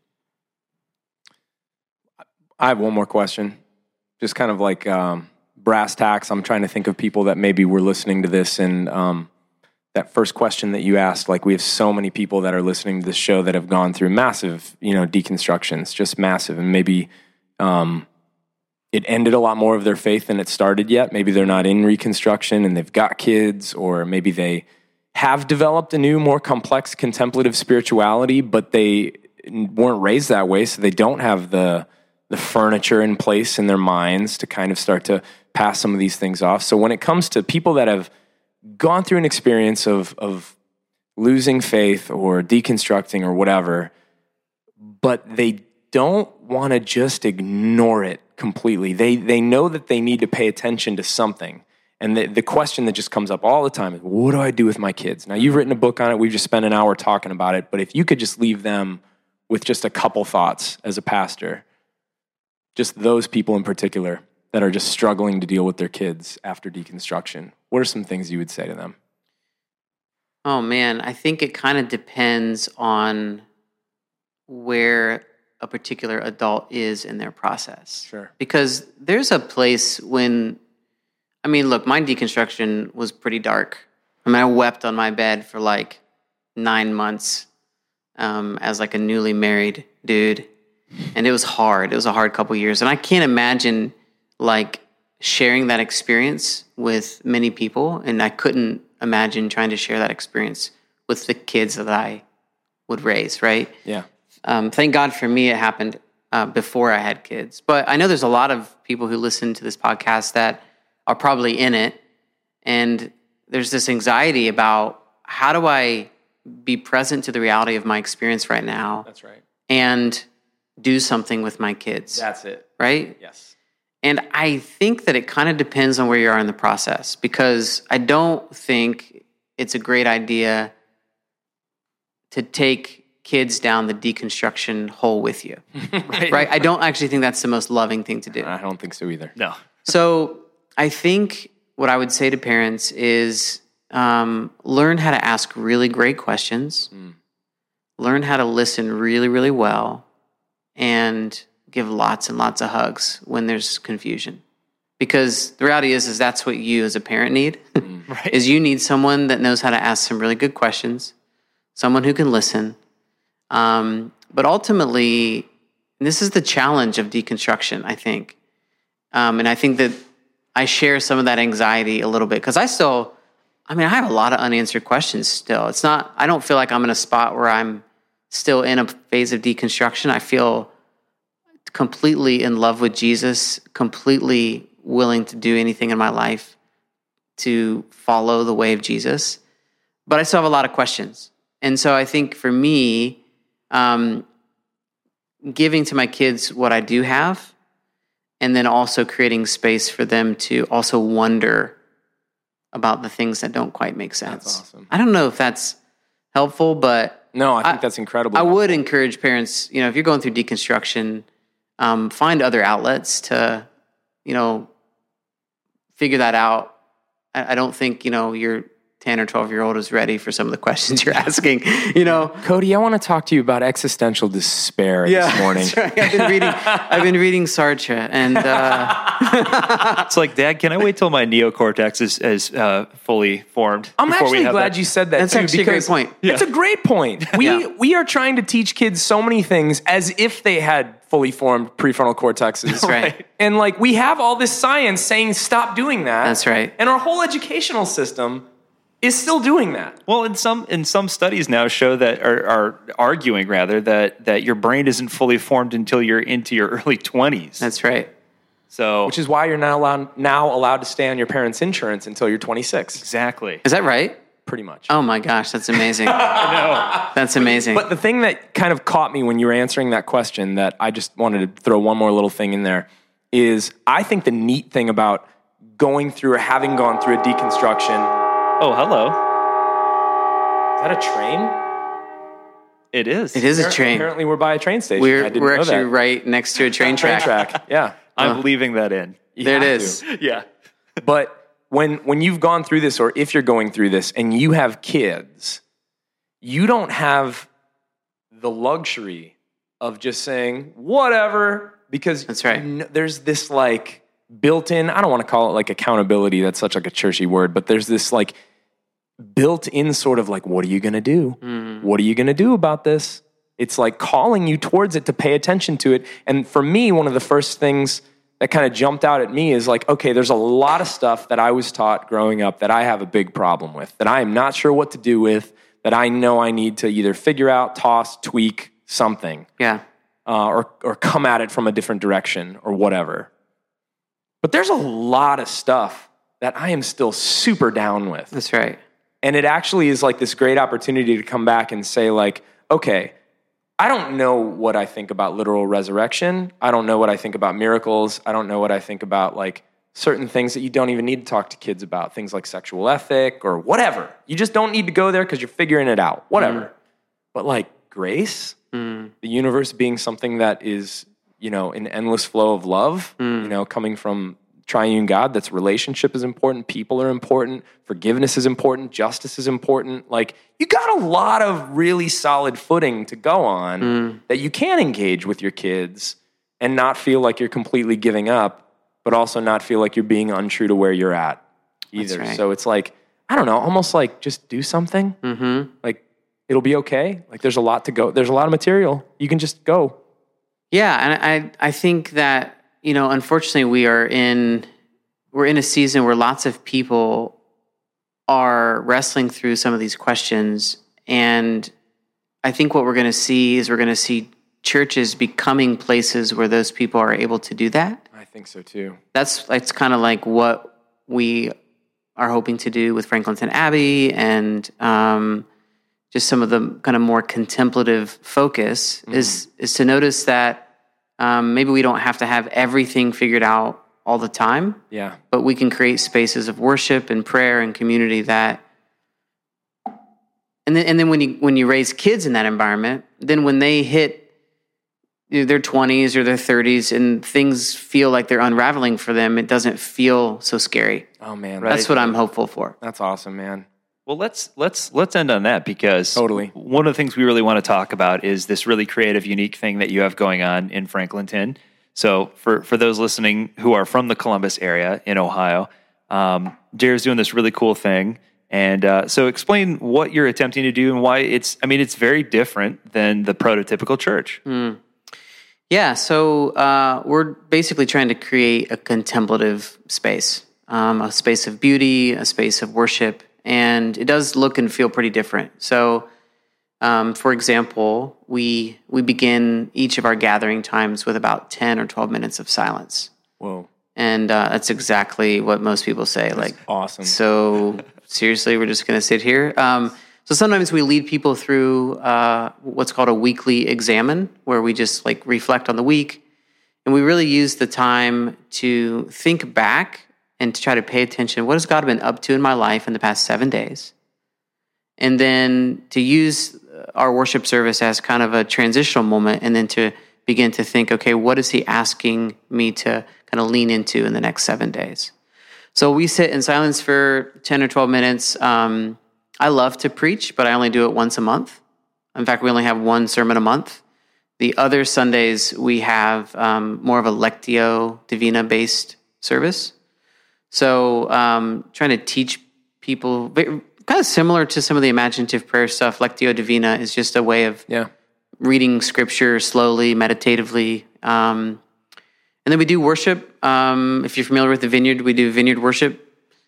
I have one more question. Just kind of like um, brass tacks. I'm trying to think of people that maybe were listening to this, and um, that first question that you asked, like we have so many people that are listening to this show that have gone through massive, you know, deconstructions, just massive, and maybe um, it ended a lot more of their faith than it started yet. Maybe they're not in reconstruction and they've got kids, or maybe they have developed a new, more complex contemplative spirituality, but they weren't raised that way, so they don't have the the furniture in place in their minds to kind of start to pass some of these things off. So when it comes to people that have gone through an experience of of losing faith or deconstructing or whatever, but they don't want to just ignore it completely. They they know that they need to pay attention to something. And the, the question that just comes up all the time is, what do I do with my kids? Now, you've written a book on it. We've just spent an hour talking about it. But if you could just leave them with just a couple thoughts as a pastor, just those people in particular that are just struggling to deal with their kids after deconstruction, what are some things you would say to them? Oh, man, I think it kind of depends on where a particular adult is in their process. Sure. Because there's a place when, I mean, look, my deconstruction was pretty dark. I mean, I wept on my bed for like nine months um, as like a newly married dude. And it was hard. It was a hard couple years. And I can't imagine like sharing that experience with many people. And I couldn't imagine trying to share that experience with the kids that I would raise, right? Yeah. Um, thank God for me, it happened uh, before I had kids. But I know there's a lot of people who listen to this podcast that are probably in it. And there's this anxiety about how do I be present to the reality of my experience right now? That's right. And do something with my kids. That's it. Right? Yes. And I think that it kind of depends on where you are in the process, because I don't think it's a great idea to take kids down the deconstruction hole with you. Right. Right? I don't actually think that's the most loving thing to do. I don't think so either. No. So I think what I would say to parents is um, learn how to ask really great questions, mm. learn how to listen really, really well, and give lots and lots of hugs when there's confusion. Because the reality is, is that's what you as a parent need, mm. right. is you need someone that knows how to ask some really good questions, someone who can listen. Um, but ultimately, and this is the challenge of deconstruction, I think. Um, and I think that I share some of that anxiety a little bit, because I still, I mean, I have a lot of unanswered questions still. It's not, I don't feel like I'm in a spot where I'm still in a phase of deconstruction. I feel completely in love with Jesus, completely willing to do anything in my life to follow the way of Jesus. But I still have a lot of questions. And so I think for me, um, giving to my kids what I do have, and then also creating space for them to also wonder about the things that don't quite make sense. That's awesome. I don't know if that's helpful, but no, I think I, that's incredible. I would encourage parents, you know, if you're going through deconstruction, um, find other outlets to, you know, figure that out. I, I don't think, you know, your ten or twelve year old is ready for some of the questions you're asking, you know. Cody, I want to talk to you about existential despair yeah, this morning. That's right. I've been reading, I've been reading Sartre, and uh, it's like, Dad, can I wait till my neocortex is, is uh, fully formed? I'm before actually we have glad that? you said that That's too, actually a great because point. It's a great point. We Yeah. we are trying to teach kids so many things as if they had fully formed prefrontal cortexes. That's right. And like we have all this science saying stop doing that. That's right. And our whole educational system is still doing that. Well, in some in some studies now show that are, are arguing rather that that your brain isn't fully formed until you're into your early twenties. That's right. So, which is why you're now allowed now allowed to stay on your parents' insurance until you're twenty-six. Exactly. Is that right? Pretty much. Oh my gosh, that's amazing. I know. That's amazing. But the thing that kind of caught me when you were answering that question that I just wanted to throw one more little thing in there is I think the neat thing about going through or having gone through a deconstruction. Oh, hello. Is that a train? It is. It is a train. Apparently we're by a train station. We're, I didn't we're know actually that. right next to a train track. Train track, yeah. I'm Uh, leaving that in. You There it have is. to. Yeah. But when when you've gone through this, or if you're going through this, and you have kids, you don't have the luxury of just saying whatever, because That's right. you know, there's this like built-in. I don't want to call it like accountability. That's such like a churchy word, but there's this like built-in sort of like, what are you going to do? Mm. What are you going to do about this? It's like calling you towards it to pay attention to it. And for me, one of the first things that kind of jumped out at me is like, okay, there's a lot of stuff that I was taught growing up that I have a big problem with, that I am not sure what to do with, that I know I need to either figure out, toss, tweak, something. Yeah. uh, or or come at it from a different direction or whatever. But there's a lot of stuff that I am still super down with. That's right. And it actually is like this great opportunity to come back and say like, okay, I don't know what I think about literal resurrection. I don't know what I think about miracles. I don't know what I think about like certain things that you don't even need to talk to kids about, things like sexual ethic or whatever. You just don't need to go there because you're figuring it out, whatever. Mm. But like grace, mm. the universe being something that is, you know, an endless flow of love, mm. you know, coming from triune God, that's relationship is important, people are important, forgiveness is important, justice is important. Like, you got a lot of really solid footing to go on mm. that you can engage with your kids and not feel like you're completely giving up, but also not feel like you're being untrue to where you're at either. Right. So it's like, I don't know, almost like just do something. Mm-hmm. Like, it'll be okay. Like, there's a lot to go. There's a lot of material. You can just go. Yeah, and I I think that, you know, unfortunately, we are in we're in a season where lots of people are wrestling through some of these questions, and I think what we're going to see is we're going to see churches becoming places where those people are able to do that. I think so too. That's that's kind of like what we are hoping to do with Franklinton Abbey, and um, just some of the kind of more contemplative focus mm. is is to notice that. Um, maybe we don't have to have everything figured out all the time. Yeah. But we can create spaces of worship and prayer and community that, and then and then when you when you raise kids in that environment, then when they hit their twenties or their thirties and things feel like they're unraveling for them, it doesn't feel so scary. Oh man, that's right. What I'm hopeful for. That's awesome, man. Well, let's let's let's end on that, because totally. One of the things we really want to talk about is this really creative, unique thing that you have going on in Franklinton. So for, for those listening who are from the Columbus area in Ohio, um, Jared's doing this really cool thing. And uh, so explain what you're attempting to do and why it's, I mean, it's very different than the prototypical church. Mm. Yeah, so uh, we're basically trying to create a contemplative space, um, a space of beauty, a space of worship. And it does look and feel pretty different. So, um, for example, we we begin each of our gathering times with about ten or twelve minutes of silence. Whoa. And uh, that's exactly what most people say. That's like, awesome. So, seriously, we're just going to sit here? Um, so sometimes we lead people through uh, what's called a weekly examine, where we just like reflect on the week. And we really use the time to think back and to try to pay attention. What has God been up to in my life in the past seven days? And then to use our worship service as kind of a transitional moment, and then to begin to think, okay, what is he asking me to kind of lean into in the next seven days? So we sit in silence for ten or twelve minutes. Um, I love to preach, but I only do it once a month. In fact, we only have one sermon a month. The other Sundays, we have um, more of a Lectio Divina-based service. So um, trying to teach people, kind of similar to some of the imaginative prayer stuff, Lectio Divina is just a way of yeah. reading scripture slowly, meditatively. Um, and then we do worship. Um, if you're familiar with the Vineyard, we do Vineyard worship.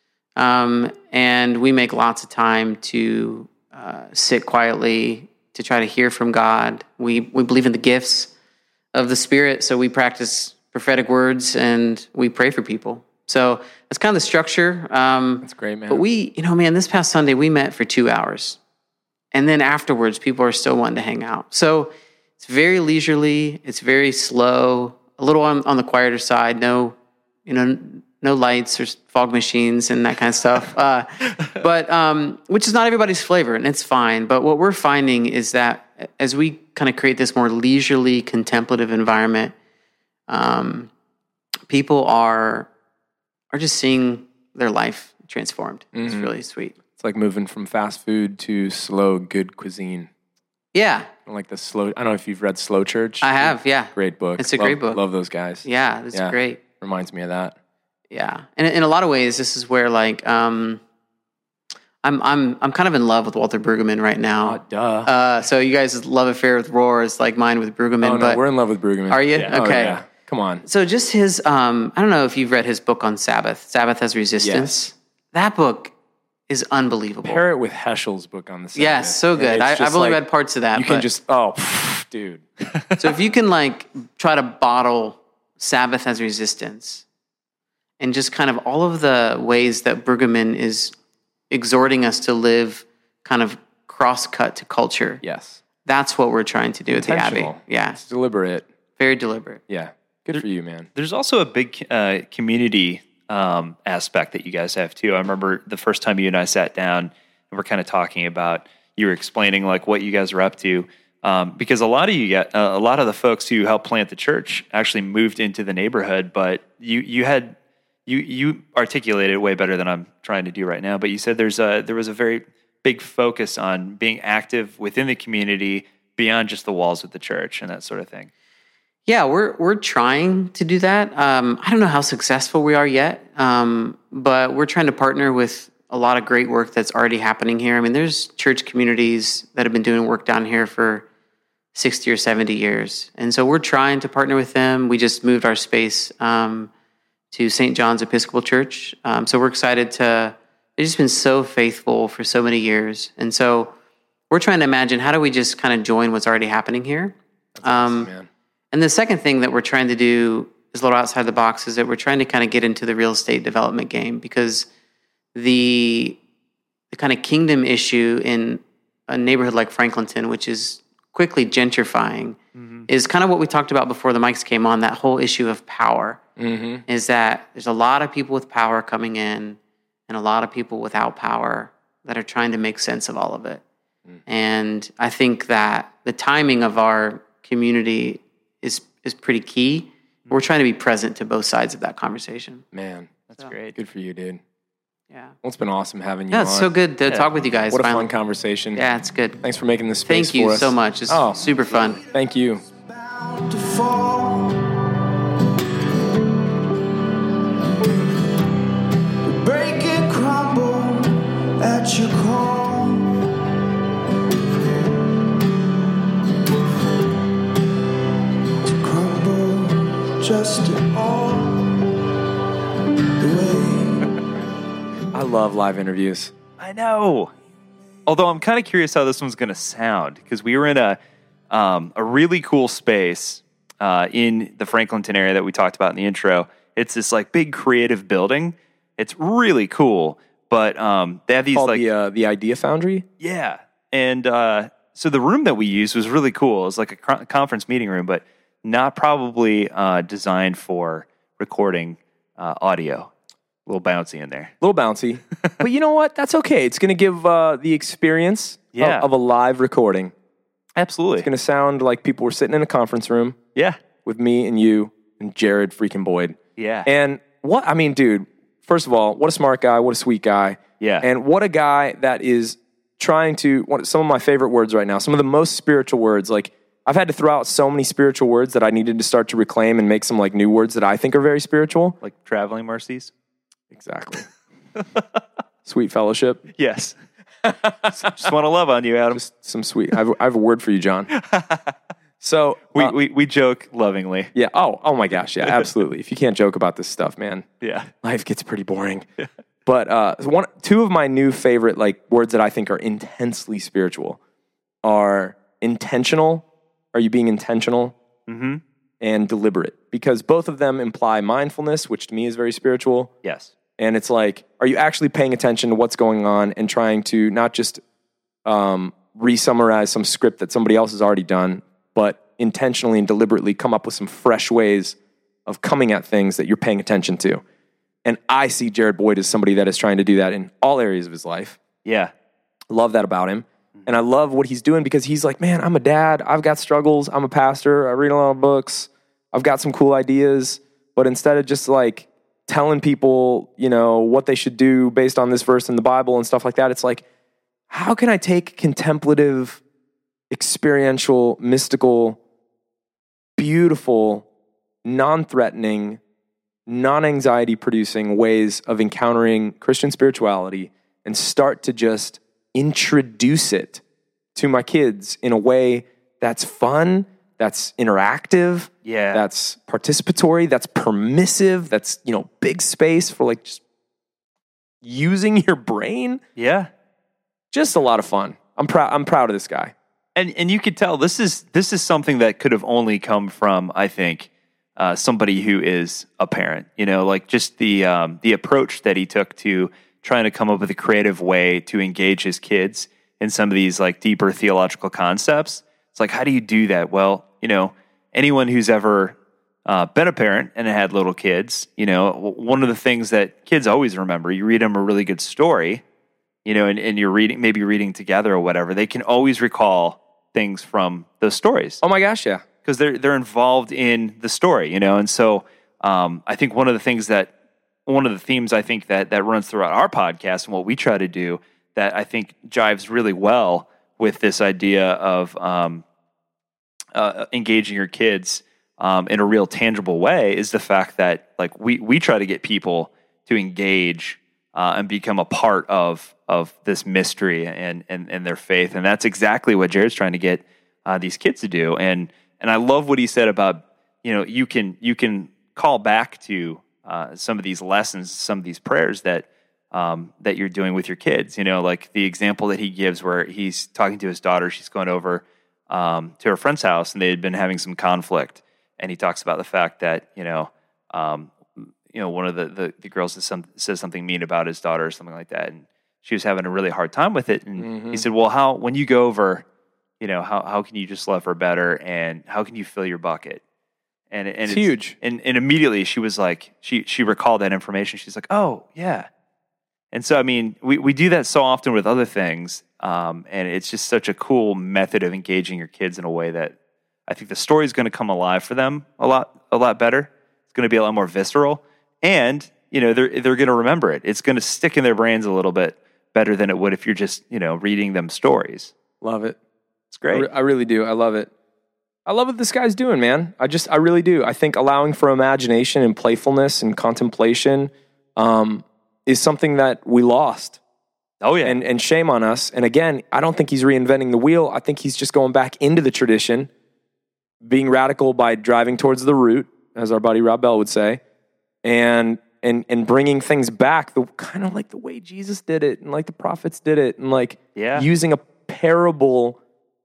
Um, and we make lots of time to uh, sit quietly, to try to hear from God. We we believe in the gifts of the Spirit, so we practice prophetic words and we pray for people. So that's kind of the structure. Um, that's great, man. But we, you know, man, this past Sunday, we met for two hours. And then afterwards, people are still wanting to hang out. So it's very leisurely. It's very slow, a little on, on the quieter side. No, you know, no lights or fog machines and that kind of stuff. Uh, but, um, which is not everybody's flavor, and it's fine. But what we're finding is that as we kind of create this more leisurely, contemplative environment, um, people are... are just seeing their life transformed. Mm-hmm. It's really sweet. It's like moving from fast food to slow, good cuisine. Yeah. Like the slow, I don't know if you've read Slow Church. I have, yeah. Great book. It's a love, great book. Love those guys. Yeah, it's yeah. great. Reminds me of that. Yeah. And in a lot of ways, this is where like, um, I'm I'm I'm kind of in love with Walter Brueggemann right now. Oh, duh. Uh, so you guys' love affair with Rohr is like mine with Brueggemann. Oh, no, but we're in love with Brueggemann. Are you? Yeah. Okay. Oh, yeah. Come on. So just his, um, I don't know if you've read his book on Sabbath, Sabbath as Resistance. Yes. That book is unbelievable. Pair it with Heschel's book on the Sabbath. Yes, so good. And I, it's I've just only like, read parts of that. You can but- just, oh, dude. So if you can like try to bottle Sabbath as resistance and just kind of all of the ways that Brueggemann is exhorting us to live kind of cross-cut to culture. Yes. That's what we're trying to do at the Abbey. Intentional. Yeah. It's deliberate. Very deliberate. Yeah. Good for you, man. There's also a big uh, community um, aspect that you guys have too. I remember the first time you and I sat down and we're kind of talking about, you were explaining like what you guys are up to. Um, because a lot of you get, uh, a lot of the folks who helped plant the church actually moved into the neighborhood, but you, you had, you, you articulated it way better than I'm trying to do right now. But you said there's a, there was a very big focus on being active within the community beyond just the walls of the church and that sort of thing. Yeah, we're we're trying to do that. Um, I don't know how successful we are yet, um, but we're trying to partner with a lot of great work that's already happening here. I mean, there's church communities that have been doing work down here for sixty or seventy years. And so we're trying to partner with them. We just moved our space um, to Saint John's Episcopal Church. Um, so we're excited to, they've just been so faithful for so many years. And so we're trying to imagine, how do we just kind of join what's already happening here? That's Um, awesome, man. And the second thing that we're trying to do is a little outside the box, is that we're trying to kind of get into the real estate development game, because the the kind of kingdom issue in a neighborhood like Franklinton, which is quickly gentrifying, mm-hmm. is kind of what we talked about before the mics came on, that whole issue of power, mm-hmm. is that there's a lot of people with power coming in and a lot of people without power that are trying to make sense of all of it. Mm. And I think that the timing of our community is is pretty key. We're trying to be present to both sides of that conversation. Man, That's great. good for you, dude. Yeah. Well, it's been awesome having you Yeah, on. it's so good to Yeah. talk with you guys. What a finally. fun conversation. Yeah, it's good. Thanks for making this space Thank you for us. so much. It's Oh. super fun. Thank you. Bound to fall. To break and crumble at your call. To crumble just at all the way. I love live interviews. I know. Although I'm kind of curious how this one's going to sound, because we were in a um, a really cool space uh, in the Franklinton area that we talked about in the intro. It's this like big creative building. It's really cool, but um, they have these Called like the, uh, the Idea Foundry. yeah, and uh, so the room that we used was really cool. It was like a co- conference meeting room, but not probably uh, designed for recording uh, audio. A little bouncy in there. A little bouncy. But you know what? That's okay. It's going to give uh, the experience Yeah. of, of a live recording. Absolutely. It's going to sound like people were sitting in a conference room Yeah. with me and you and Jared freaking Boyd. Yeah. And what, I mean, dude, first of all, what a smart guy. What a sweet guy. Yeah. And what a guy that is trying to, what, some of my favorite words right now, some of the most spiritual words. Like, I've had to throw out so many spiritual words that I needed to start to reclaim and make some like new words that I think are very spiritual. Like traveling mercies. Exactly. Sweet fellowship. Yes. Just want to love on you, Adam. Just some sweet. I have, I have a word for you, John. So We, uh, we we joke lovingly. yeah. Oh, oh my gosh. Yeah, absolutely. If you can't joke about this stuff, man, Yeah. life gets pretty boring. But uh, one, two of my new favorite like words that I think are intensely spiritual are intentional. Are you being intentional? Mm-hmm. And deliberate, because both of them imply mindfulness, which to me is very spiritual. Yes. And it's like, are you actually paying attention to what's going on and trying to not just um, re-summarize some script that somebody else has already done, but intentionally and deliberately come up with some fresh ways of coming at things that you're paying attention to? And I see Jared Boyd as somebody that is trying to do that in all areas of his life. Yeah. Love that about him. And I love what he's doing, because he's like, man, I'm a dad. I've got struggles. I'm a pastor. I read a lot of books. I've got some cool ideas. But instead of just like telling people, you know, what they should do based on this verse in the Bible and stuff like that, it's like, how can I take contemplative, experiential, mystical, beautiful, non-threatening, non-anxiety producing ways of encountering Christian spirituality and start to just introduce it to my kids in a way that's fun, that's interactive, Yeah. that's participatory, that's permissive, that's, you know, big space for like just using your brain. Yeah. Just a lot of fun. I'm proud. I'm proud of this guy. And and you could tell this is this is something that could have only come from, I think, uh, somebody who is a parent. You know, like just the um, the approach that he took to trying to come up with a creative way to engage his kids in some of these like deeper theological concepts. It's like, how do you do that? Well, you know, anyone who's ever uh, been a parent and had little kids, you know, one of the things that kids always remember, you read them a really good story, you know, and, and you're reading, maybe reading together or whatever, they can always recall things from those stories. Oh my gosh, yeah. Because they're they're involved in the story, you know, and so um, I think one of the things that one of the themes I think that that runs throughout our podcast and what we try to do that I think jives really well with this idea of um, uh, engaging your kids um, in a real tangible way is the fact that like we we try to get people to engage uh, and become a part of of this mystery and, and and their faith, and that's exactly what Jared's trying to get uh, these kids to do. And and I love what he said about, you know, you can you can call back to uh, some of these lessons, some of these prayers that um, that you're doing with your kids. You know, like the example that he gives where he's talking to his daughter, she's going over um, to her friend's house, and they had been having some conflict, and he talks about the fact that you know. Um, you know, one of the, the, the girls says, some, says something mean about his daughter or something like that. And she was having a really hard time with it. And mm-hmm. he said, well, how, when you go over, you know, how, how can you just love her better? And how can you fill your bucket? And, and it's, it's huge. And, and immediately she was like, she, she recalled that information. She's like, oh yeah. And so, I mean, we, we do that so often with other things. Um, and it's just such a cool method of engaging your kids in a way that I think the story is going to come alive for them a lot, a lot better. It's going to be a lot more visceral. And, you know, they're they're going to remember it. It's going to stick in their brains a little bit better than it would if you're just, you know, reading them stories. Love it. It's great. I, re- I really do. I love it. I love what this guy's doing, man. I just, I really do. I think allowing for imagination and playfulness and contemplation um, is something that we lost. Oh, yeah. And, and shame on us. And again, I don't think he's reinventing the wheel. I think he's just going back into the tradition, being radical by driving towards the root, as our buddy Rob Bell would say. And and and bringing things back, the kind of like the way Jesus did it, and like the prophets did it, and like yeah. using a parable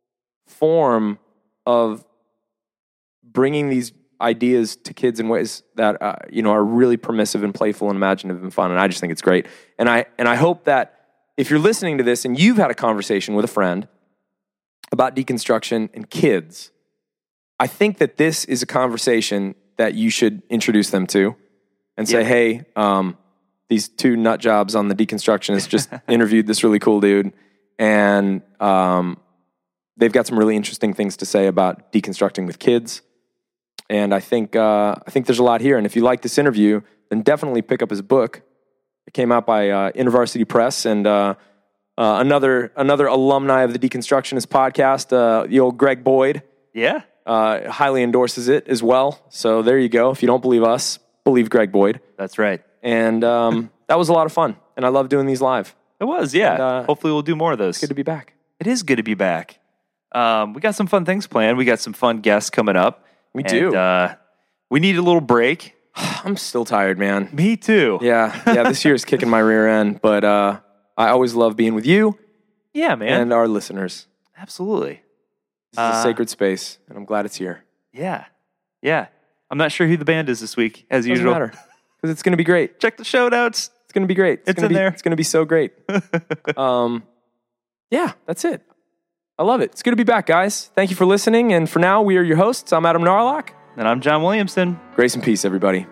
form of bringing these ideas to kids in ways that uh, you know are really permissive and playful and imaginative and fun. And I just think it's great. And I and I hope that if you're listening to this and you've had a conversation with a friend about deconstruction and kids, I think that this is a conversation that you should introduce them to. And say, yeah. hey, um, these two nut jobs on the deconstructionists just interviewed this really cool dude, and um, they've got some really interesting things to say about deconstructing with kids. And I think uh, I think there's a lot here. And if you like this interview, then definitely pick up his book. It came out by uh, InterVarsity Press, and uh, uh, another another alumni of the Deconstructionist podcast, uh, the old Greg Boyd. Yeah, uh, highly endorses it as well. So there you go. If you don't believe us, believe Greg Boyd. That's right. And um, that was a lot of fun. And I love doing these live. It was, yeah. And, uh, hopefully we'll do more of those. It's good to be back. It is good to be back. Um, we got some fun things planned. We got some fun guests coming up. We and, do. Uh, we need a little break. I'm still tired, man. Me too. Yeah. Yeah, this year's kicking my rear end. But uh, I always love being with you. Yeah, man. And our listeners. Absolutely. This is uh, a sacred space, and I'm glad it's here. Yeah. Yeah. I'm not sure who the band is this week, as Doesn't usual. Doesn't matter, because it's going to be great. Check the show notes. It's going to be great. It's, it's gonna in be, there. It's going to be so great. um, yeah, that's it. I love it. It's good to be back, guys. Thank you for listening. And for now, we are your hosts. I'm Adam Narlock. And I'm John Williamson. Grace and peace, everybody.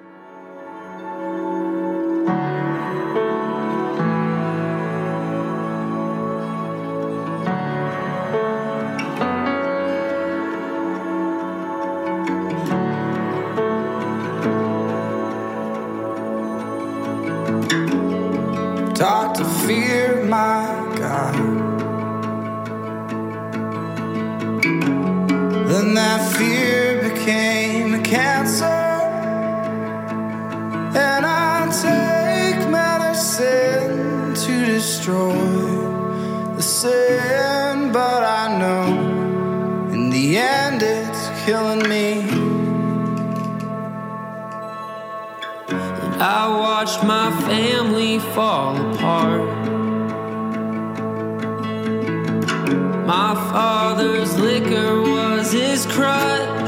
Taught to fear my God. Then that fear became a cancer, and I take medicine to destroy the sin, but I know in the end it's killing me. And I watched my family fall apart. My father's liquor was his crutch,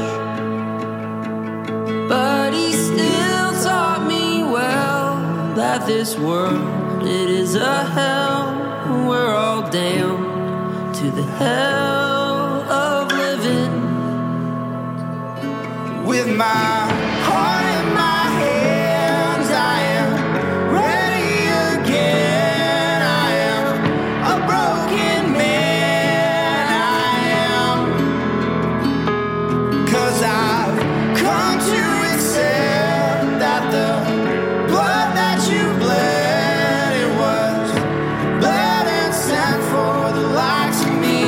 but he still taught me well that this world, it is a hell. We're all damned to the hell of living. With my heart in my hands, I am ready again. I am a broken man, I am. 'Cause I've come to accept that the blood that you bled, it was bled and sent for the likes of me.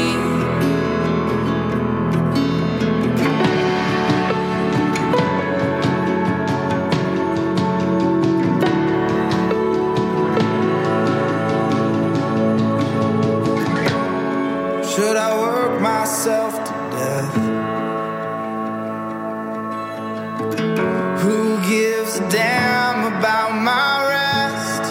Should I work myself to death? Who gives a damn about my rest?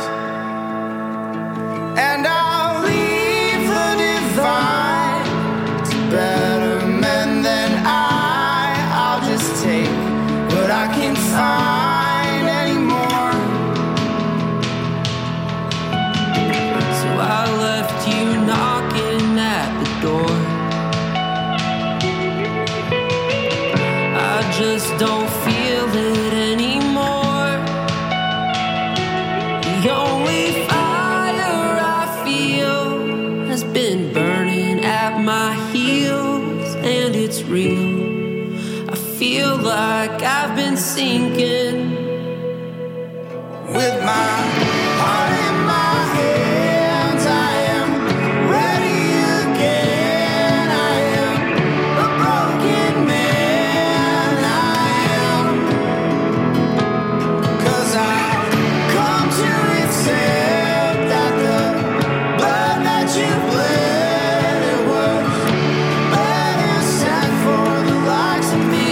And I'll leave the divine to better men than I. I'll just take what I can find anymore. So I left you knocking at the door. I just don't feel it anymore. The only fire I feel has been burning at my heels, and it's real. I feel like I've been sinking. With my heart in my hands, I am ready again. I am a broken man, I am. 'Cause I've come to accept that the blood that you bled, it was bled and sent for the likes of me.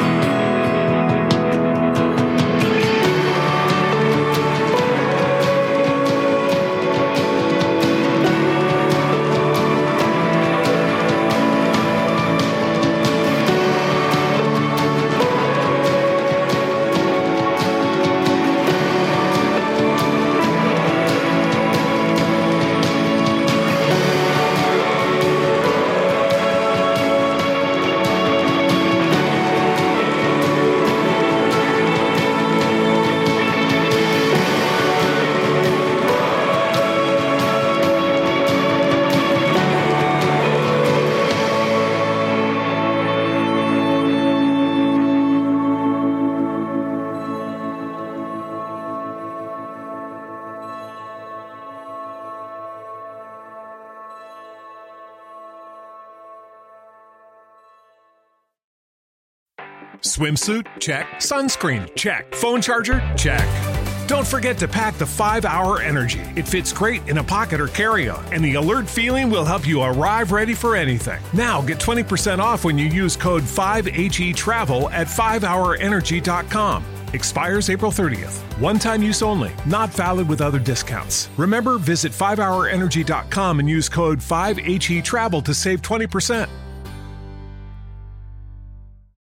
Swimsuit? Check. Sunscreen? Check. Phone charger? Check. Don't forget to pack the five hour Energy. It fits great in a pocket or carry-on, and the alert feeling will help you arrive ready for anything. Now get twenty percent off when you use code five H E travel at five hour energy dot com. Expires April thirtieth. One-time use only. Not valid with other discounts. Remember, visit five hour energy dot com and use code five H E travel to save twenty percent.